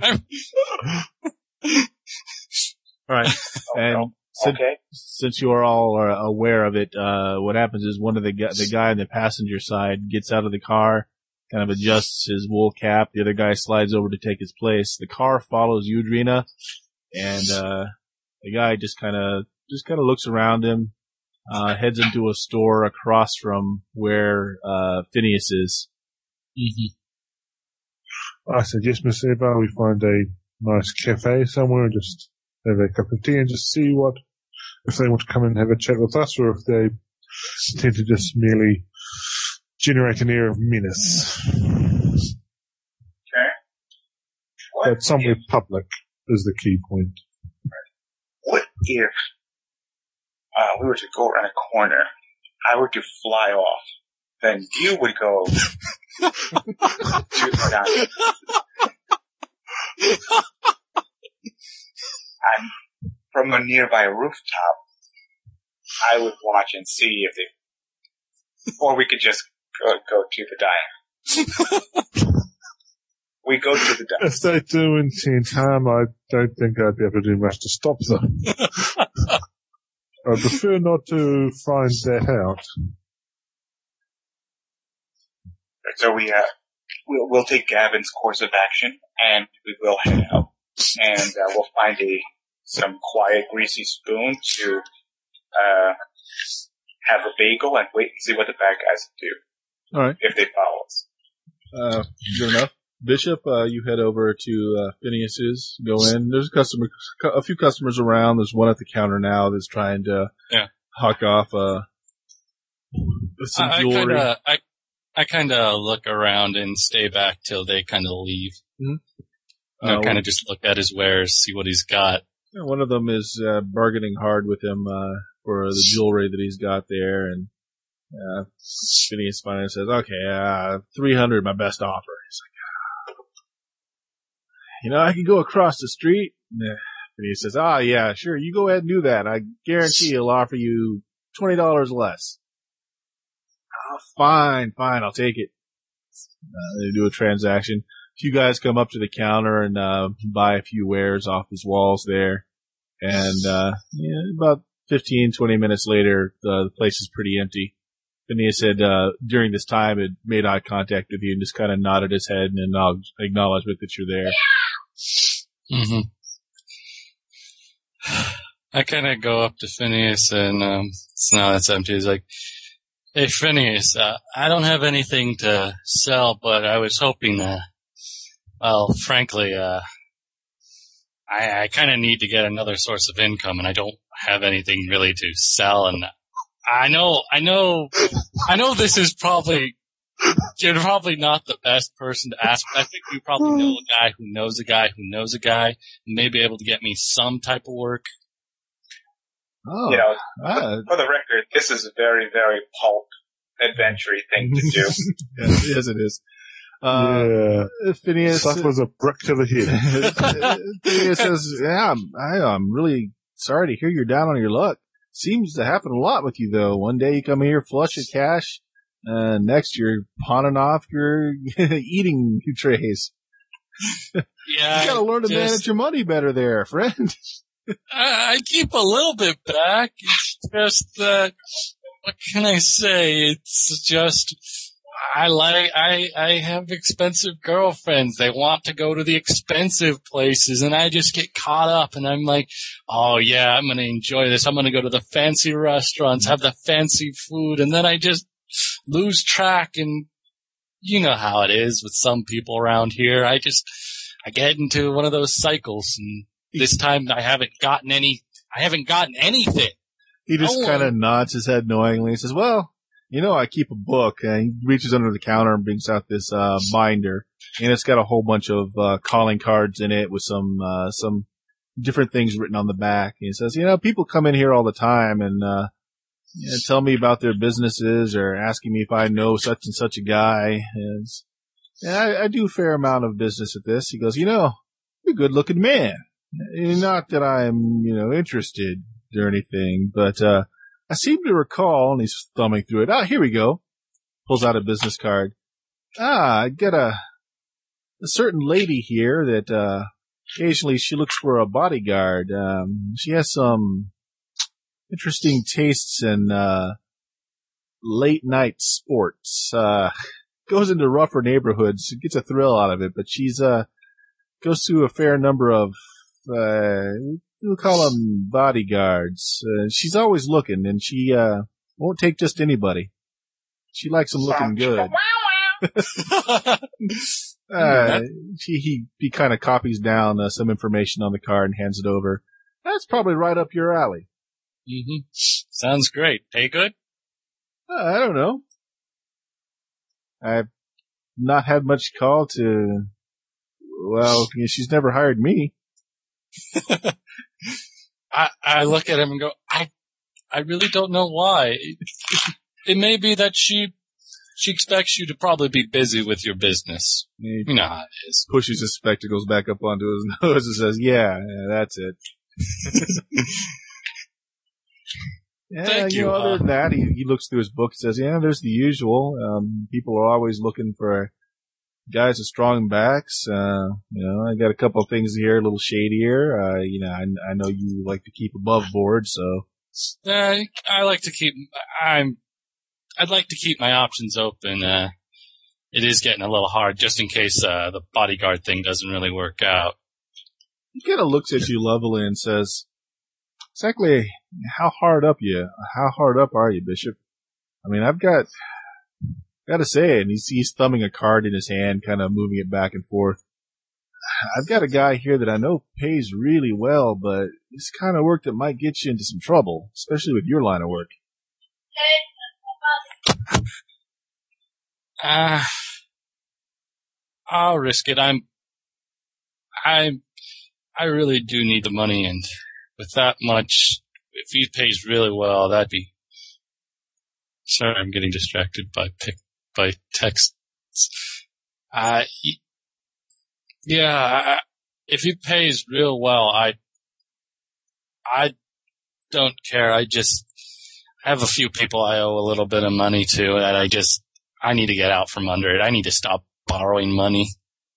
right. And since you are all aware of it, what happens is one of the guy on the passenger side gets out of the car, kind of adjusts his wool cap. The other guy slides over to take his place. The car follows you, Drina, and the guy just kind of looks around him, heads into a store across from where Phineas is. Mm-hmm. I suggest, Miss Eba, we find a nice cafe somewhere and just have a cup of tea and just see if they want to come and have a chat with us, or if they tend to just merely generate an air of menace. Okay. But somewhere public is the key point. What if we were to go around a corner, I were to fly off, then you would go to down. And from a nearby rooftop, I would watch and see if they, or we could just go to the diner. We go to the diner. If they do intend harm, I don't think I'd be able to do much to stop them. I prefer not to find that out. So we'll take Gavin's course of action, and we will head out, and we'll find some quiet, greasy spoon to have a bagel and wait and see what the bad guys do. All right. If they follow us. Good enough. Bishop, you head over to Phineas's, go in. There's a few customers around. There's one at the counter now that's trying to hawk off some jewelry. I kind of look around and stay back till they kind of leave. Mm-hmm. Kind of just look at his wares, see what he's got. One of them is bargaining hard with him for the jewelry that he's got there, and Phineas finally says, "Okay, 300, my best offer." He's like, I can go across the street. Phineas says, yeah, sure, you go ahead and do that. I guarantee he'll offer you $20 less. Fine, I'll take it. They do a transaction. A few guys come up to the counter and buy a few wares off his walls there. And about 15, 20 minutes later, the place is pretty empty. Phineas said during this time had made eye contact with you and just kind of nodded his head and acknowledgement that you're there. Mm-hmm. I kind of go up to Phineas and now that's empty. He's like, "Hey, Phineas, I don't have anything to sell, but I was hoping frankly, I kind of need to get another source of income, and I don't have anything really to sell. And I know this is you're probably not the best person to ask, but I think you probably know a guy who knows a guy who knows a guy, and may be able to get me some type of work." Oh, for the record, this is a very, very pulp adventure-y thing to do. Yes, it is. Phineas, that was a brick to the head. Phineas says, I'm really sorry to hear you're down on your luck. Seems to happen a lot with you, though. One day you come here flush of cash, next you're pawning off your eating trays. Yeah, you gotta learn to manage your money better there, friend. I keep a little bit back. It's just that, what can I say? It's just, I have expensive girlfriends. They want to go to the expensive places, and I just get caught up, and I'm like, oh yeah, I'm gonna enjoy this. I'm gonna go to the fancy restaurants, have the fancy food, and then I just lose track, and you know how it is with some people around here. I get into one of those cycles, and this time I haven't gotten anything. He just kind of nods his head knowingly and says, well, I keep a book. And he reaches under the counter and brings out this binder. And it's got a whole bunch of calling cards in it with some different things written on the back. And he says, people come in here all the time and tell me about their businesses or asking me if I know such and such a guy. And I do a fair amount of business with this. He goes, you're a good-looking man. Not that I'm, interested or anything, but I seem to recall, and he's thumbing through it. Here we go. Pulls out a business card. I got a certain lady here that occasionally she looks for a bodyguard. She has some interesting tastes in late night sports. Goes into rougher neighborhoods, gets a thrill out of it, but she's goes through a fair number of we'll call them bodyguards. She's always looking, and she won't take just anybody. She likes them looking good. He kind of copies down some information on the card and hands it over. That's probably right up your alley. Mm-hmm. Sounds great. Pay good? I don't know. I've not had much call to, well, she's never hired me. I look at him and go, I really don't know why. It may be that she expects you to probably be busy with your business. You know how it is. Pushes his spectacles back up onto his nose and says, yeah, that's it. Yeah, Thank you. Other than that, he looks through his book and says, yeah, there's the usual. People are always looking for guys with strong backs. I got a couple of things here, a little shadier. I know you like to keep above board, so. I like to keep, I'd like to keep my options open. It is getting a little hard just in case, the bodyguard thing doesn't really work out. He kind of looks at you lovingly and says, exactly how hard up are you, Bishop? I mean, I've got to say, and he's thumbing a card in his hand, kind of moving it back and forth. I've got a guy here that I know pays really well, but it's kind of work that might get you into some trouble, especially with your line of work. I'll risk it. I really do need the money, and with that much, if he pays really well, that'd be. Sorry, I'm getting distracted by texts. If he pays real well, I don't care. I have a few people I owe a little bit of money to, and I need to get out from under it. I need to stop borrowing money.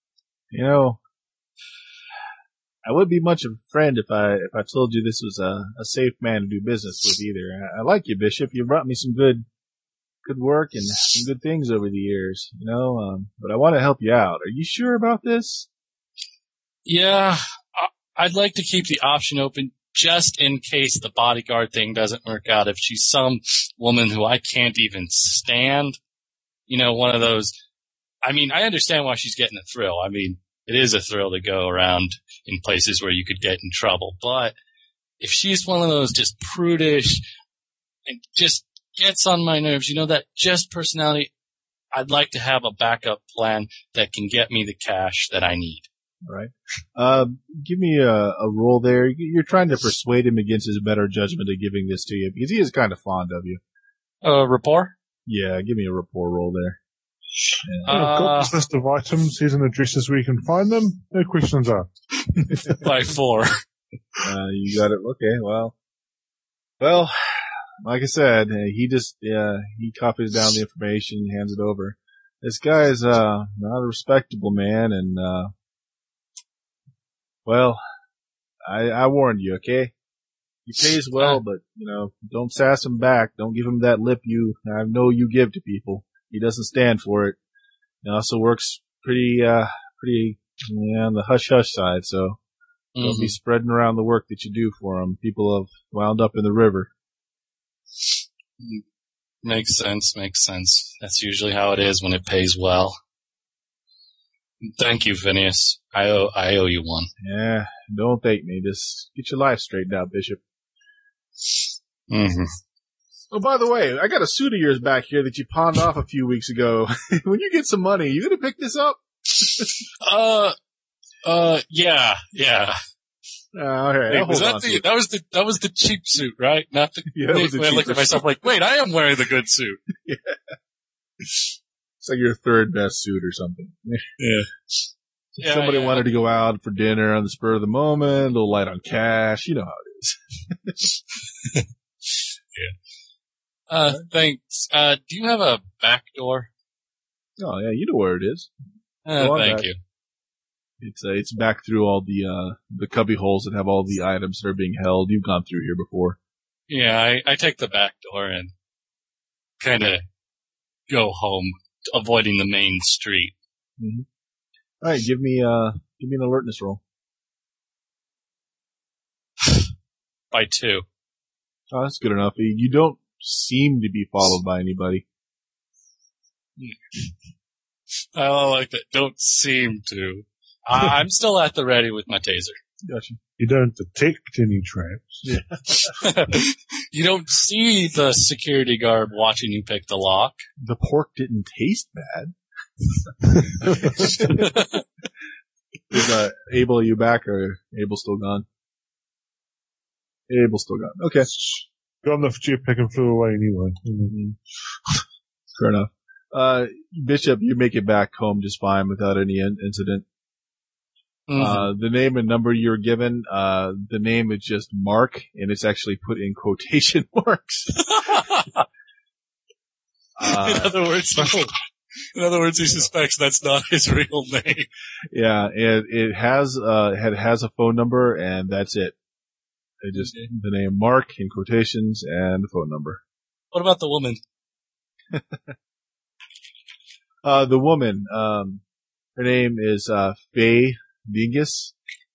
I would be much of a friend if I told you this was a safe man to do business with either. I like you, Bishop. You brought me some good work and some good things over the years, but I want to help you out. Are you sure about this? Yeah, I'd like to keep the option open just in case the bodyguard thing doesn't work out. If she's some woman who I can't even stand, one of those. I mean, I understand why she's getting a thrill. I mean, it is a thrill to go around in places where you could get in trouble. But if she's one of those just prudish and just gets on my nerves, that just personality, I'd like to have a backup plan that can get me the cash that I need. All right. Give me a roll there. You're trying to persuade him against his better judgment of giving this to you because he is kind of fond of you. Rapport? Yeah, give me a rapport roll there. I've got this list of items. Here's an addresses where you can find them. No questions asked. By 4. You got it. Okay, well, like I said, he copies down the information, hands it over. This guy is not a respectable man, and I warned you, okay? He pays well, but don't sass him back. Don't give him that lip I know you give to people. He doesn't stand for it. He also works pretty on the hush-hush side, so don't be spreading around the work that you do for him. People have wound up in the river. Makes sense. That's usually how it is when it pays well. Thank you, Phineas. I owe you one. Yeah, don't thank me. Just get your life straightened out, Bishop. Mm-hmm. Oh, by the way, I got a suit of yours back here that you pawned off a few weeks ago. When you get some money, you gonna pick this up? Yeah. All right. Wait, that was the cheap suit, right? Not the. Yeah, that was the I looked at myself like, wait, I am wearing the good suit. Yeah. It's like your third best suit or something. Yeah. Somebody wanted to go out for dinner on the spur of the moment, a little light on cash. You know how it is. Yeah. Thanks. Do you have a back door? Oh yeah, you know where it is. Thank you. It's back through all the cubby holes that have all the items that are being held. You've gone through here before. Yeah, I take the back door and kind of go home, avoiding the main street. Mm-hmm. All right, give me an alertness roll. By 2. Oh, that's good enough. You don't seem to be followed by anybody. I like that. Don't seem to. I'm still at the ready with my taser. Gotcha. You don't detect any traps. Yeah. You don't see the security guard watching you pick the lock. The pork didn't taste bad. Is Abel, are you back, or Abel's still gone? Abel's still gone. Okay. Got on the jetpack and flew away anyway. Mm-hmm. Fair enough. Bishop, you make it back home just fine without any incident. Mm-hmm. The name and number you were given, the name is just Mark, and it's actually put in quotation marks. In other words, he suspects that's not his real name. Yeah, it has a phone number, and that's it. It just the name Mark in quotations and the phone number. What about the woman? The woman, her name is Faye Dingus.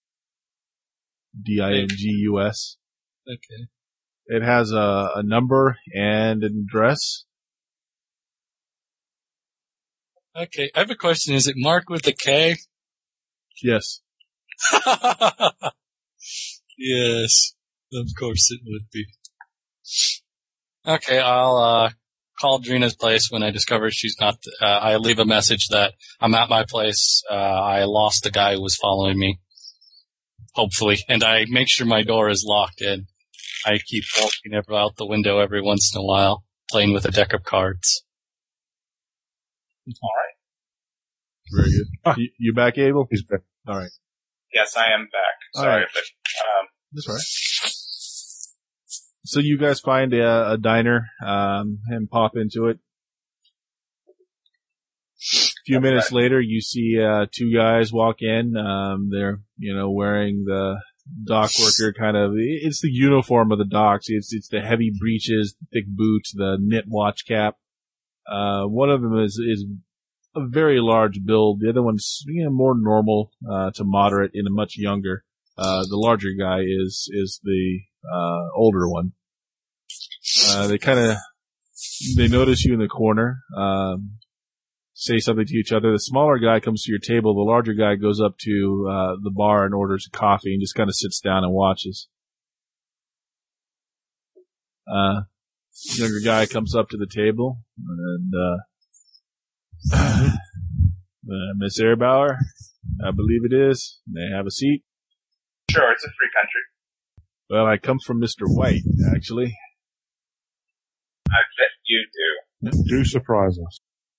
Dingus. Okay. It has a number and an address. Okay, I have a question. Is it Mark with a K? Yes. Yes, of course it would be. Okay, I'll call Drina's place when I discover she's not. I leave a message that I'm at my place. I lost the guy who was following me. Hopefully, and I make sure my door is locked in. I keep walking out the window every once in a while, playing with a deck of cards. All right. Very good. You back, Abel? He's back. All right. Yes, I am back. Sorry, right. but that's all right. So you guys find a diner and pop into it. A few minutes later, you see two guys walk in. They're wearing the dock worker kind of. It's the uniform of the docks. It's the heavy breeches, thick boots, the knit watch cap. One of them is a very large build. The other one's more normal to moderate and much younger. The larger guy is the older one. They notice you in the corner, say something to each other. The smaller guy comes to your table. The larger guy goes up to the bar and orders a coffee and just kind of sits down and watches. Younger guy comes up to the table and Miss Erbauer, I believe it is. May I have a seat? Sure, it's a free country. Well, I come from Mr. White, actually. I bet you do. Do surprise us.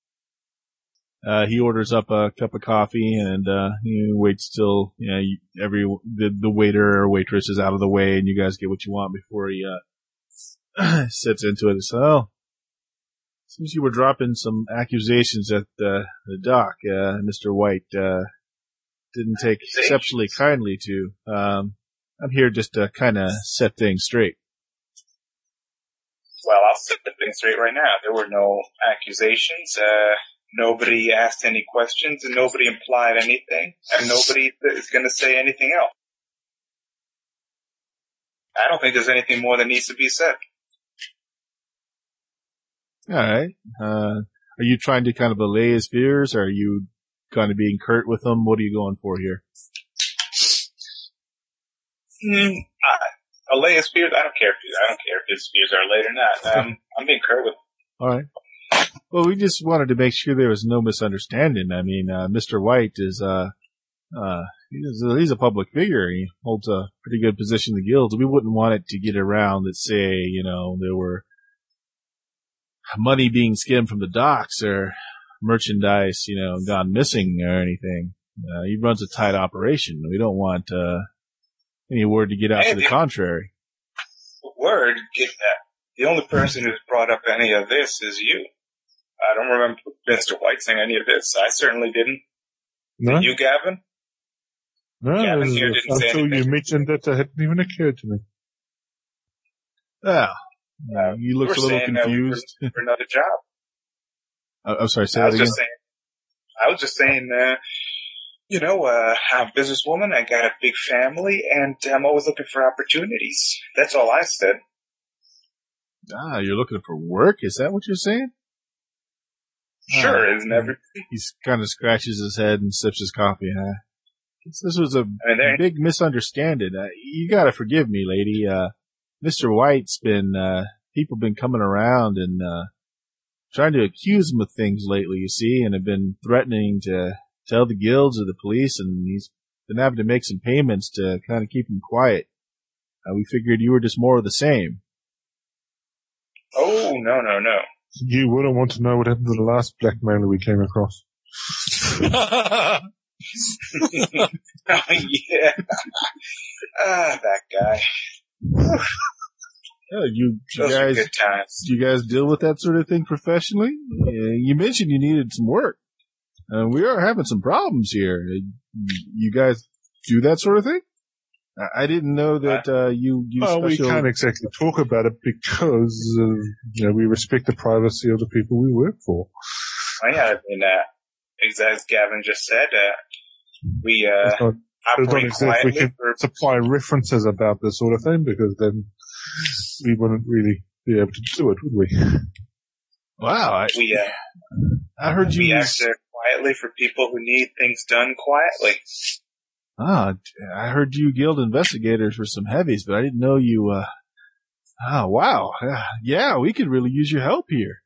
He orders up a cup of coffee and he waits till the waiter or waitress is out of the way and you guys get what you want before he sits into it. So, seems you were dropping some accusations at the dock. Mr. White didn't take exceptionally kindly to. I'm here just to kind of set things straight. Well, I'll set the things straight right now. There were no accusations. Nobody asked any questions, and nobody implied anything, and nobody is going to say anything else. I don't think there's anything more that needs to be said. All right. Are you trying to kind of allay his fears, or are you kind of being curt with him? What are you going for here? Allay his fears? I don't care if his fears are allayed or not. I'm being curt with him. All right. Well, we just wanted to make sure there was no misunderstanding. I mean, Mr. White is, he's a public figure. He holds a pretty good position in the guild. We wouldn't want it to get around that say, there were money being skimmed from the docks or merchandise, gone missing or anything. He runs a tight operation. We don't want, any word to get out to the contrary. Word? Get that. The only person who's brought up any of this is you. I don't remember Mr. White saying any of this. I certainly didn't. No? Did you, Gavin? No, Gavin here didn't say until anything. you mentioned that it hadn't even occurred to me. Oh. You look a little confused. For another job. I'm sorry, say that again. I was just saying, I'm a businesswoman, I got a big family, and I'm always looking for opportunities. That's all I said. You're looking for work? Is that what you're saying? Sure, isn't everything? He kind of scratches his head and sips his coffee, huh? This was a big misunderstanding. You gotta forgive me, lady. Mr. White's people been coming around and, trying to accuse him of things lately, you see, and have been threatening to tell the guilds or the police, and he's been having to make some payments to kind of keep him quiet. We figured you were just more of the same. Oh, no. You wouldn't want to know what happened to the last blackmailer we came across. Oh, yeah. That guy. Oh, you Those are guys, good times. do you guys deal with that sort of thing professionally? You mentioned you needed some work. We are having some problems here. You guys do that sort of thing? I didn't know that you we can't exactly talk about it because we respect the privacy of the people we work for. Oh, yeah, I mean, as Gavin just said, we operate quietly. We can supply references about this sort of thing because then we wouldn't really be able to do it, would we? Wow. I heard you... We act quietly for people who need things done quietly. I heard you guild investigators were some heavies, but I didn't know you, wow. Yeah, we could really use your help here.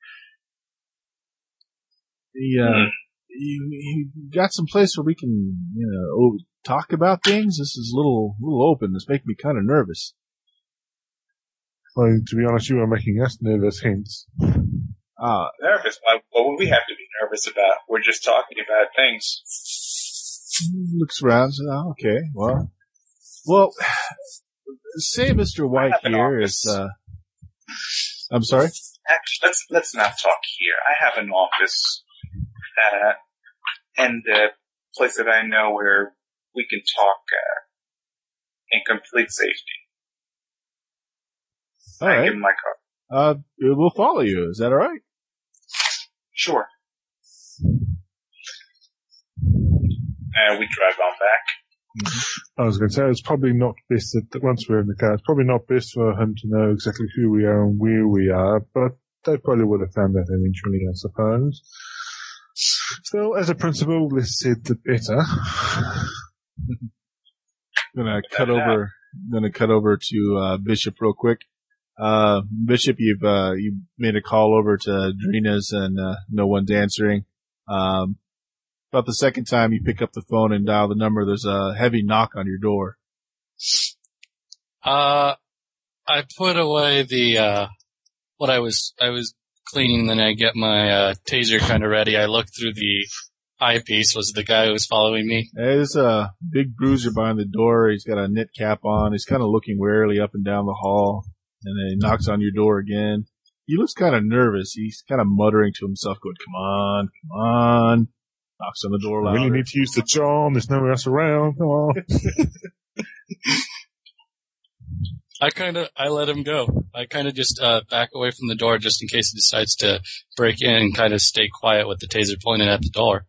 You got some place where we can, talk about things? This is a little open. This makes me kind of nervous. Well, to be honest, you are making us nervous, hence. Nervous? What would we have to be nervous about? We're just talking about things. Looks around, says, okay, well, say Mr. White here is, I'm sorry? Actually, let's not talk here. I have an office, and a place that I know where we can talk, in complete safety. All right. Give him my card. We'll follow you. Is that all right? Sure. We drive on back. I was going to say, it's probably not best that once we're in the car, it's probably not best for him to know exactly who we are and where we are, but they probably would have found that eventually, I suppose. So, as a principle, less said the better. I'm gonna cut over to Bishop real quick. Bishop, you've made a call over to Drina's and no one's answering. About the second time you pick up the phone and dial the number, there's a heavy knock on your door. I put away the what I was cleaning, then I get my taser kind of ready. I look through the eyepiece. Was it the guy who was following me? Hey, there's a big bruiser behind the door. He's got a knit cap on. He's kind of looking warily up and down the hall, and then he knocks on your door again. He looks kind of nervous. He's kind of muttering to himself, going, "Come on." Knocks on the door louder. We really need to use the charm. There's nowhere else around. Come on. I let him go. I kind of just back away from the door just in case he decides to break in and kind of stay quiet with the taser pointed at the door.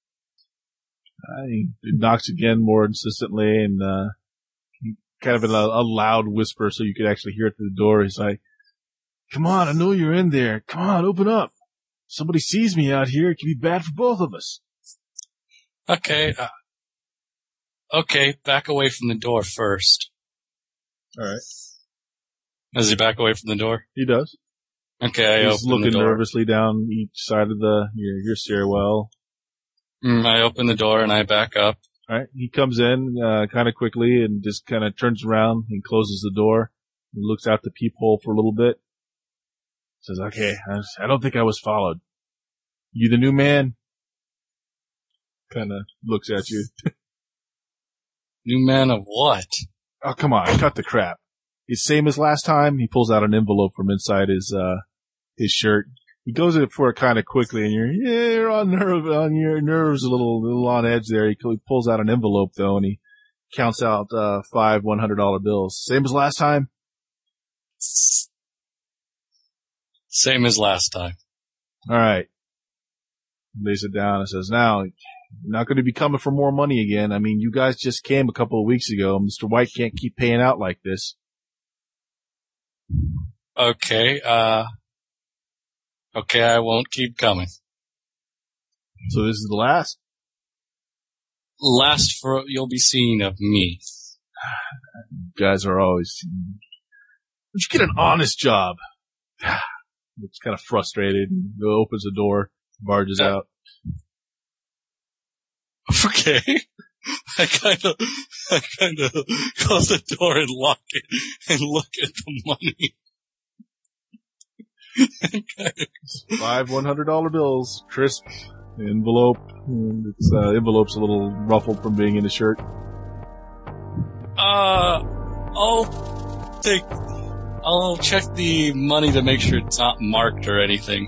He knocks again more insistently and kind of in a loud whisper so you could actually hear it through the door. He's like, "Come on, I know you're in there. Come on, open up. Somebody sees me out here. It can be bad for both of us." Okay, back away from the door first. All right. Does he back away from the door? He does. Okay, He's looking nervously down each side of your stairwell. I open the door and I back up. All right. He comes in kind of quickly and just kind of turns around and closes the door. He looks out the peephole for a little bit. Says, "Okay, I don't think I was followed. You the new man?" Kind of looks at you. New man of what? Oh, come on, cut the crap. He's same as last time. He pulls out an envelope from inside his shirt. He goes for it kind of quickly, and you're on your nerves a little on edge there. He pulls out an envelope though, and he counts out 5 $100 bills. Same as last time. Same as last time. All right. Lays it down and says, "Now, you're not going to be coming for more money again. I mean, you guys just came a couple of weeks ago. Mr. White can't keep paying out like this." Okay, I won't keep coming. So this is the last? last you'll be seeing of me. You guys are always... Just get an honest job. It's kind of frustrated. He opens the door, barges out. Okay. I kind of close the door and lock it and look at the money. 5 $100 bills, crisp envelope. Its envelope's a little ruffled from being in the shirt. I'll check the money to make sure it's not marked or anything.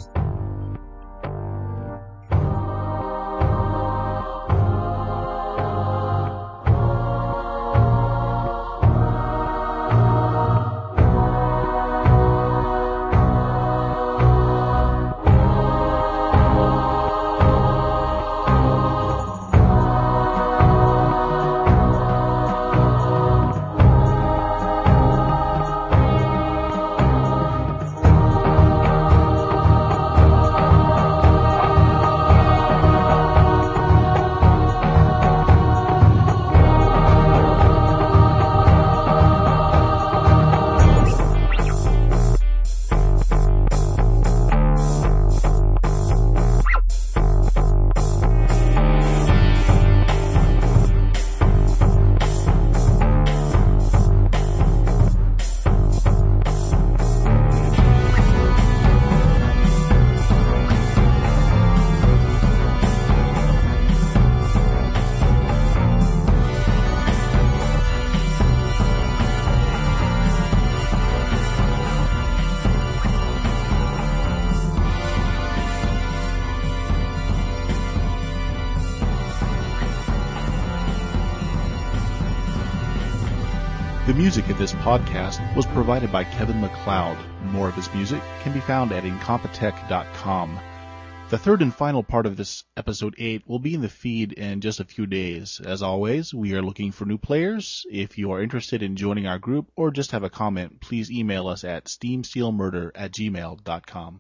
The music of this podcast was provided by Kevin MacLeod. More of his music can be found at incompetech.com. The third and final part of this episode 8 will be in the feed in just a few days. As always, we are looking for new players. If you are interested in joining our group or just have a comment, please email us at steamsteelmurder@gmail.com.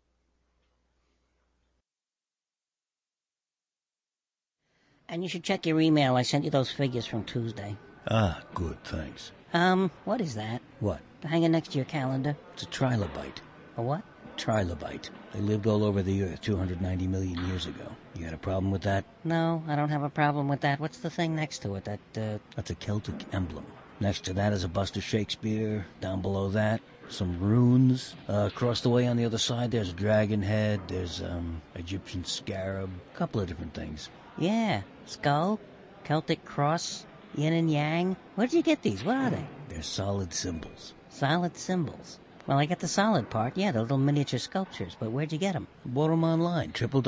And you should check your email. I sent you those figures from Tuesday. Ah, good, thanks. What is that? What? Hanging next to your calendar. It's a trilobite. A what? Trilobite. They lived all over the Earth 290 million years ago. You got a problem with that? No, I don't have a problem with that. What's the thing next to it? That's a Celtic emblem. Next to that is a bust of Shakespeare. Down below that, some runes. Across the way on the other side, there's a dragon head. There's, Egyptian scarab. A couple of different things. Yeah. Skull, Celtic cross, yin and yang. Where did you get these? What are they? They're solid symbols. Solid symbols. Well, I get the solid part. Yeah, the little miniature sculptures. But where'd you get them? Bought them online.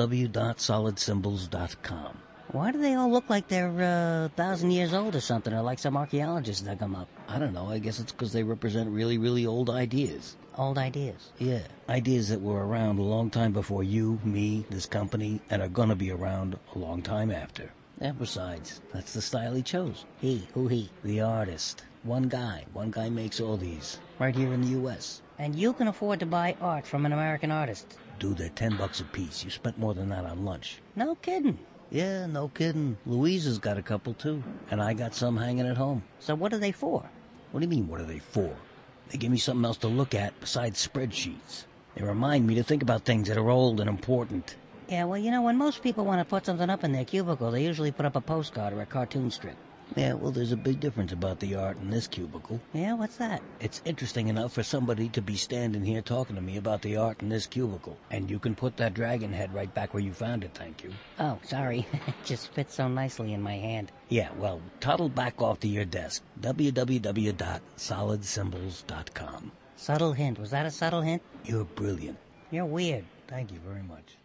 www.solidsymbols.com. Why do they all look like they're 1,000 years old or something, or like some archaeologist dug them up? I don't know. I guess it's because they represent really, really old ideas. Old ideas? Yeah. Ideas that were around a long time before you, me, this company, and are going to be around a long time after. And besides, that's the style he chose. He? Who he? The artist. One guy makes all these. Right here in the U.S. And you can afford to buy art from an American artist? Dude, they're $10 a piece. You spent more than that on lunch. No kidding. Yeah, no kidding. Louisa's got a couple, too. And I got some hanging at home. So what are they for? What do you mean, what are they for? They give me something else to look at besides spreadsheets. They remind me to think about things that are old and important. Yeah, well, you know, when most people want to put something up in their cubicle, they usually put up a postcard or a cartoon strip. Yeah, well, there's a big difference about the art in this cubicle. Yeah, what's that? It's interesting enough for somebody to be standing here talking to me about the art in this cubicle. And you can put that dragon head right back where you found it, thank you. Oh, sorry. It just fits so nicely in my hand. Yeah, well, toddle back off to your desk. www.solidsymbols.com. Subtle hint. Was that a subtle hint? You're brilliant. You're weird. Thank you very much.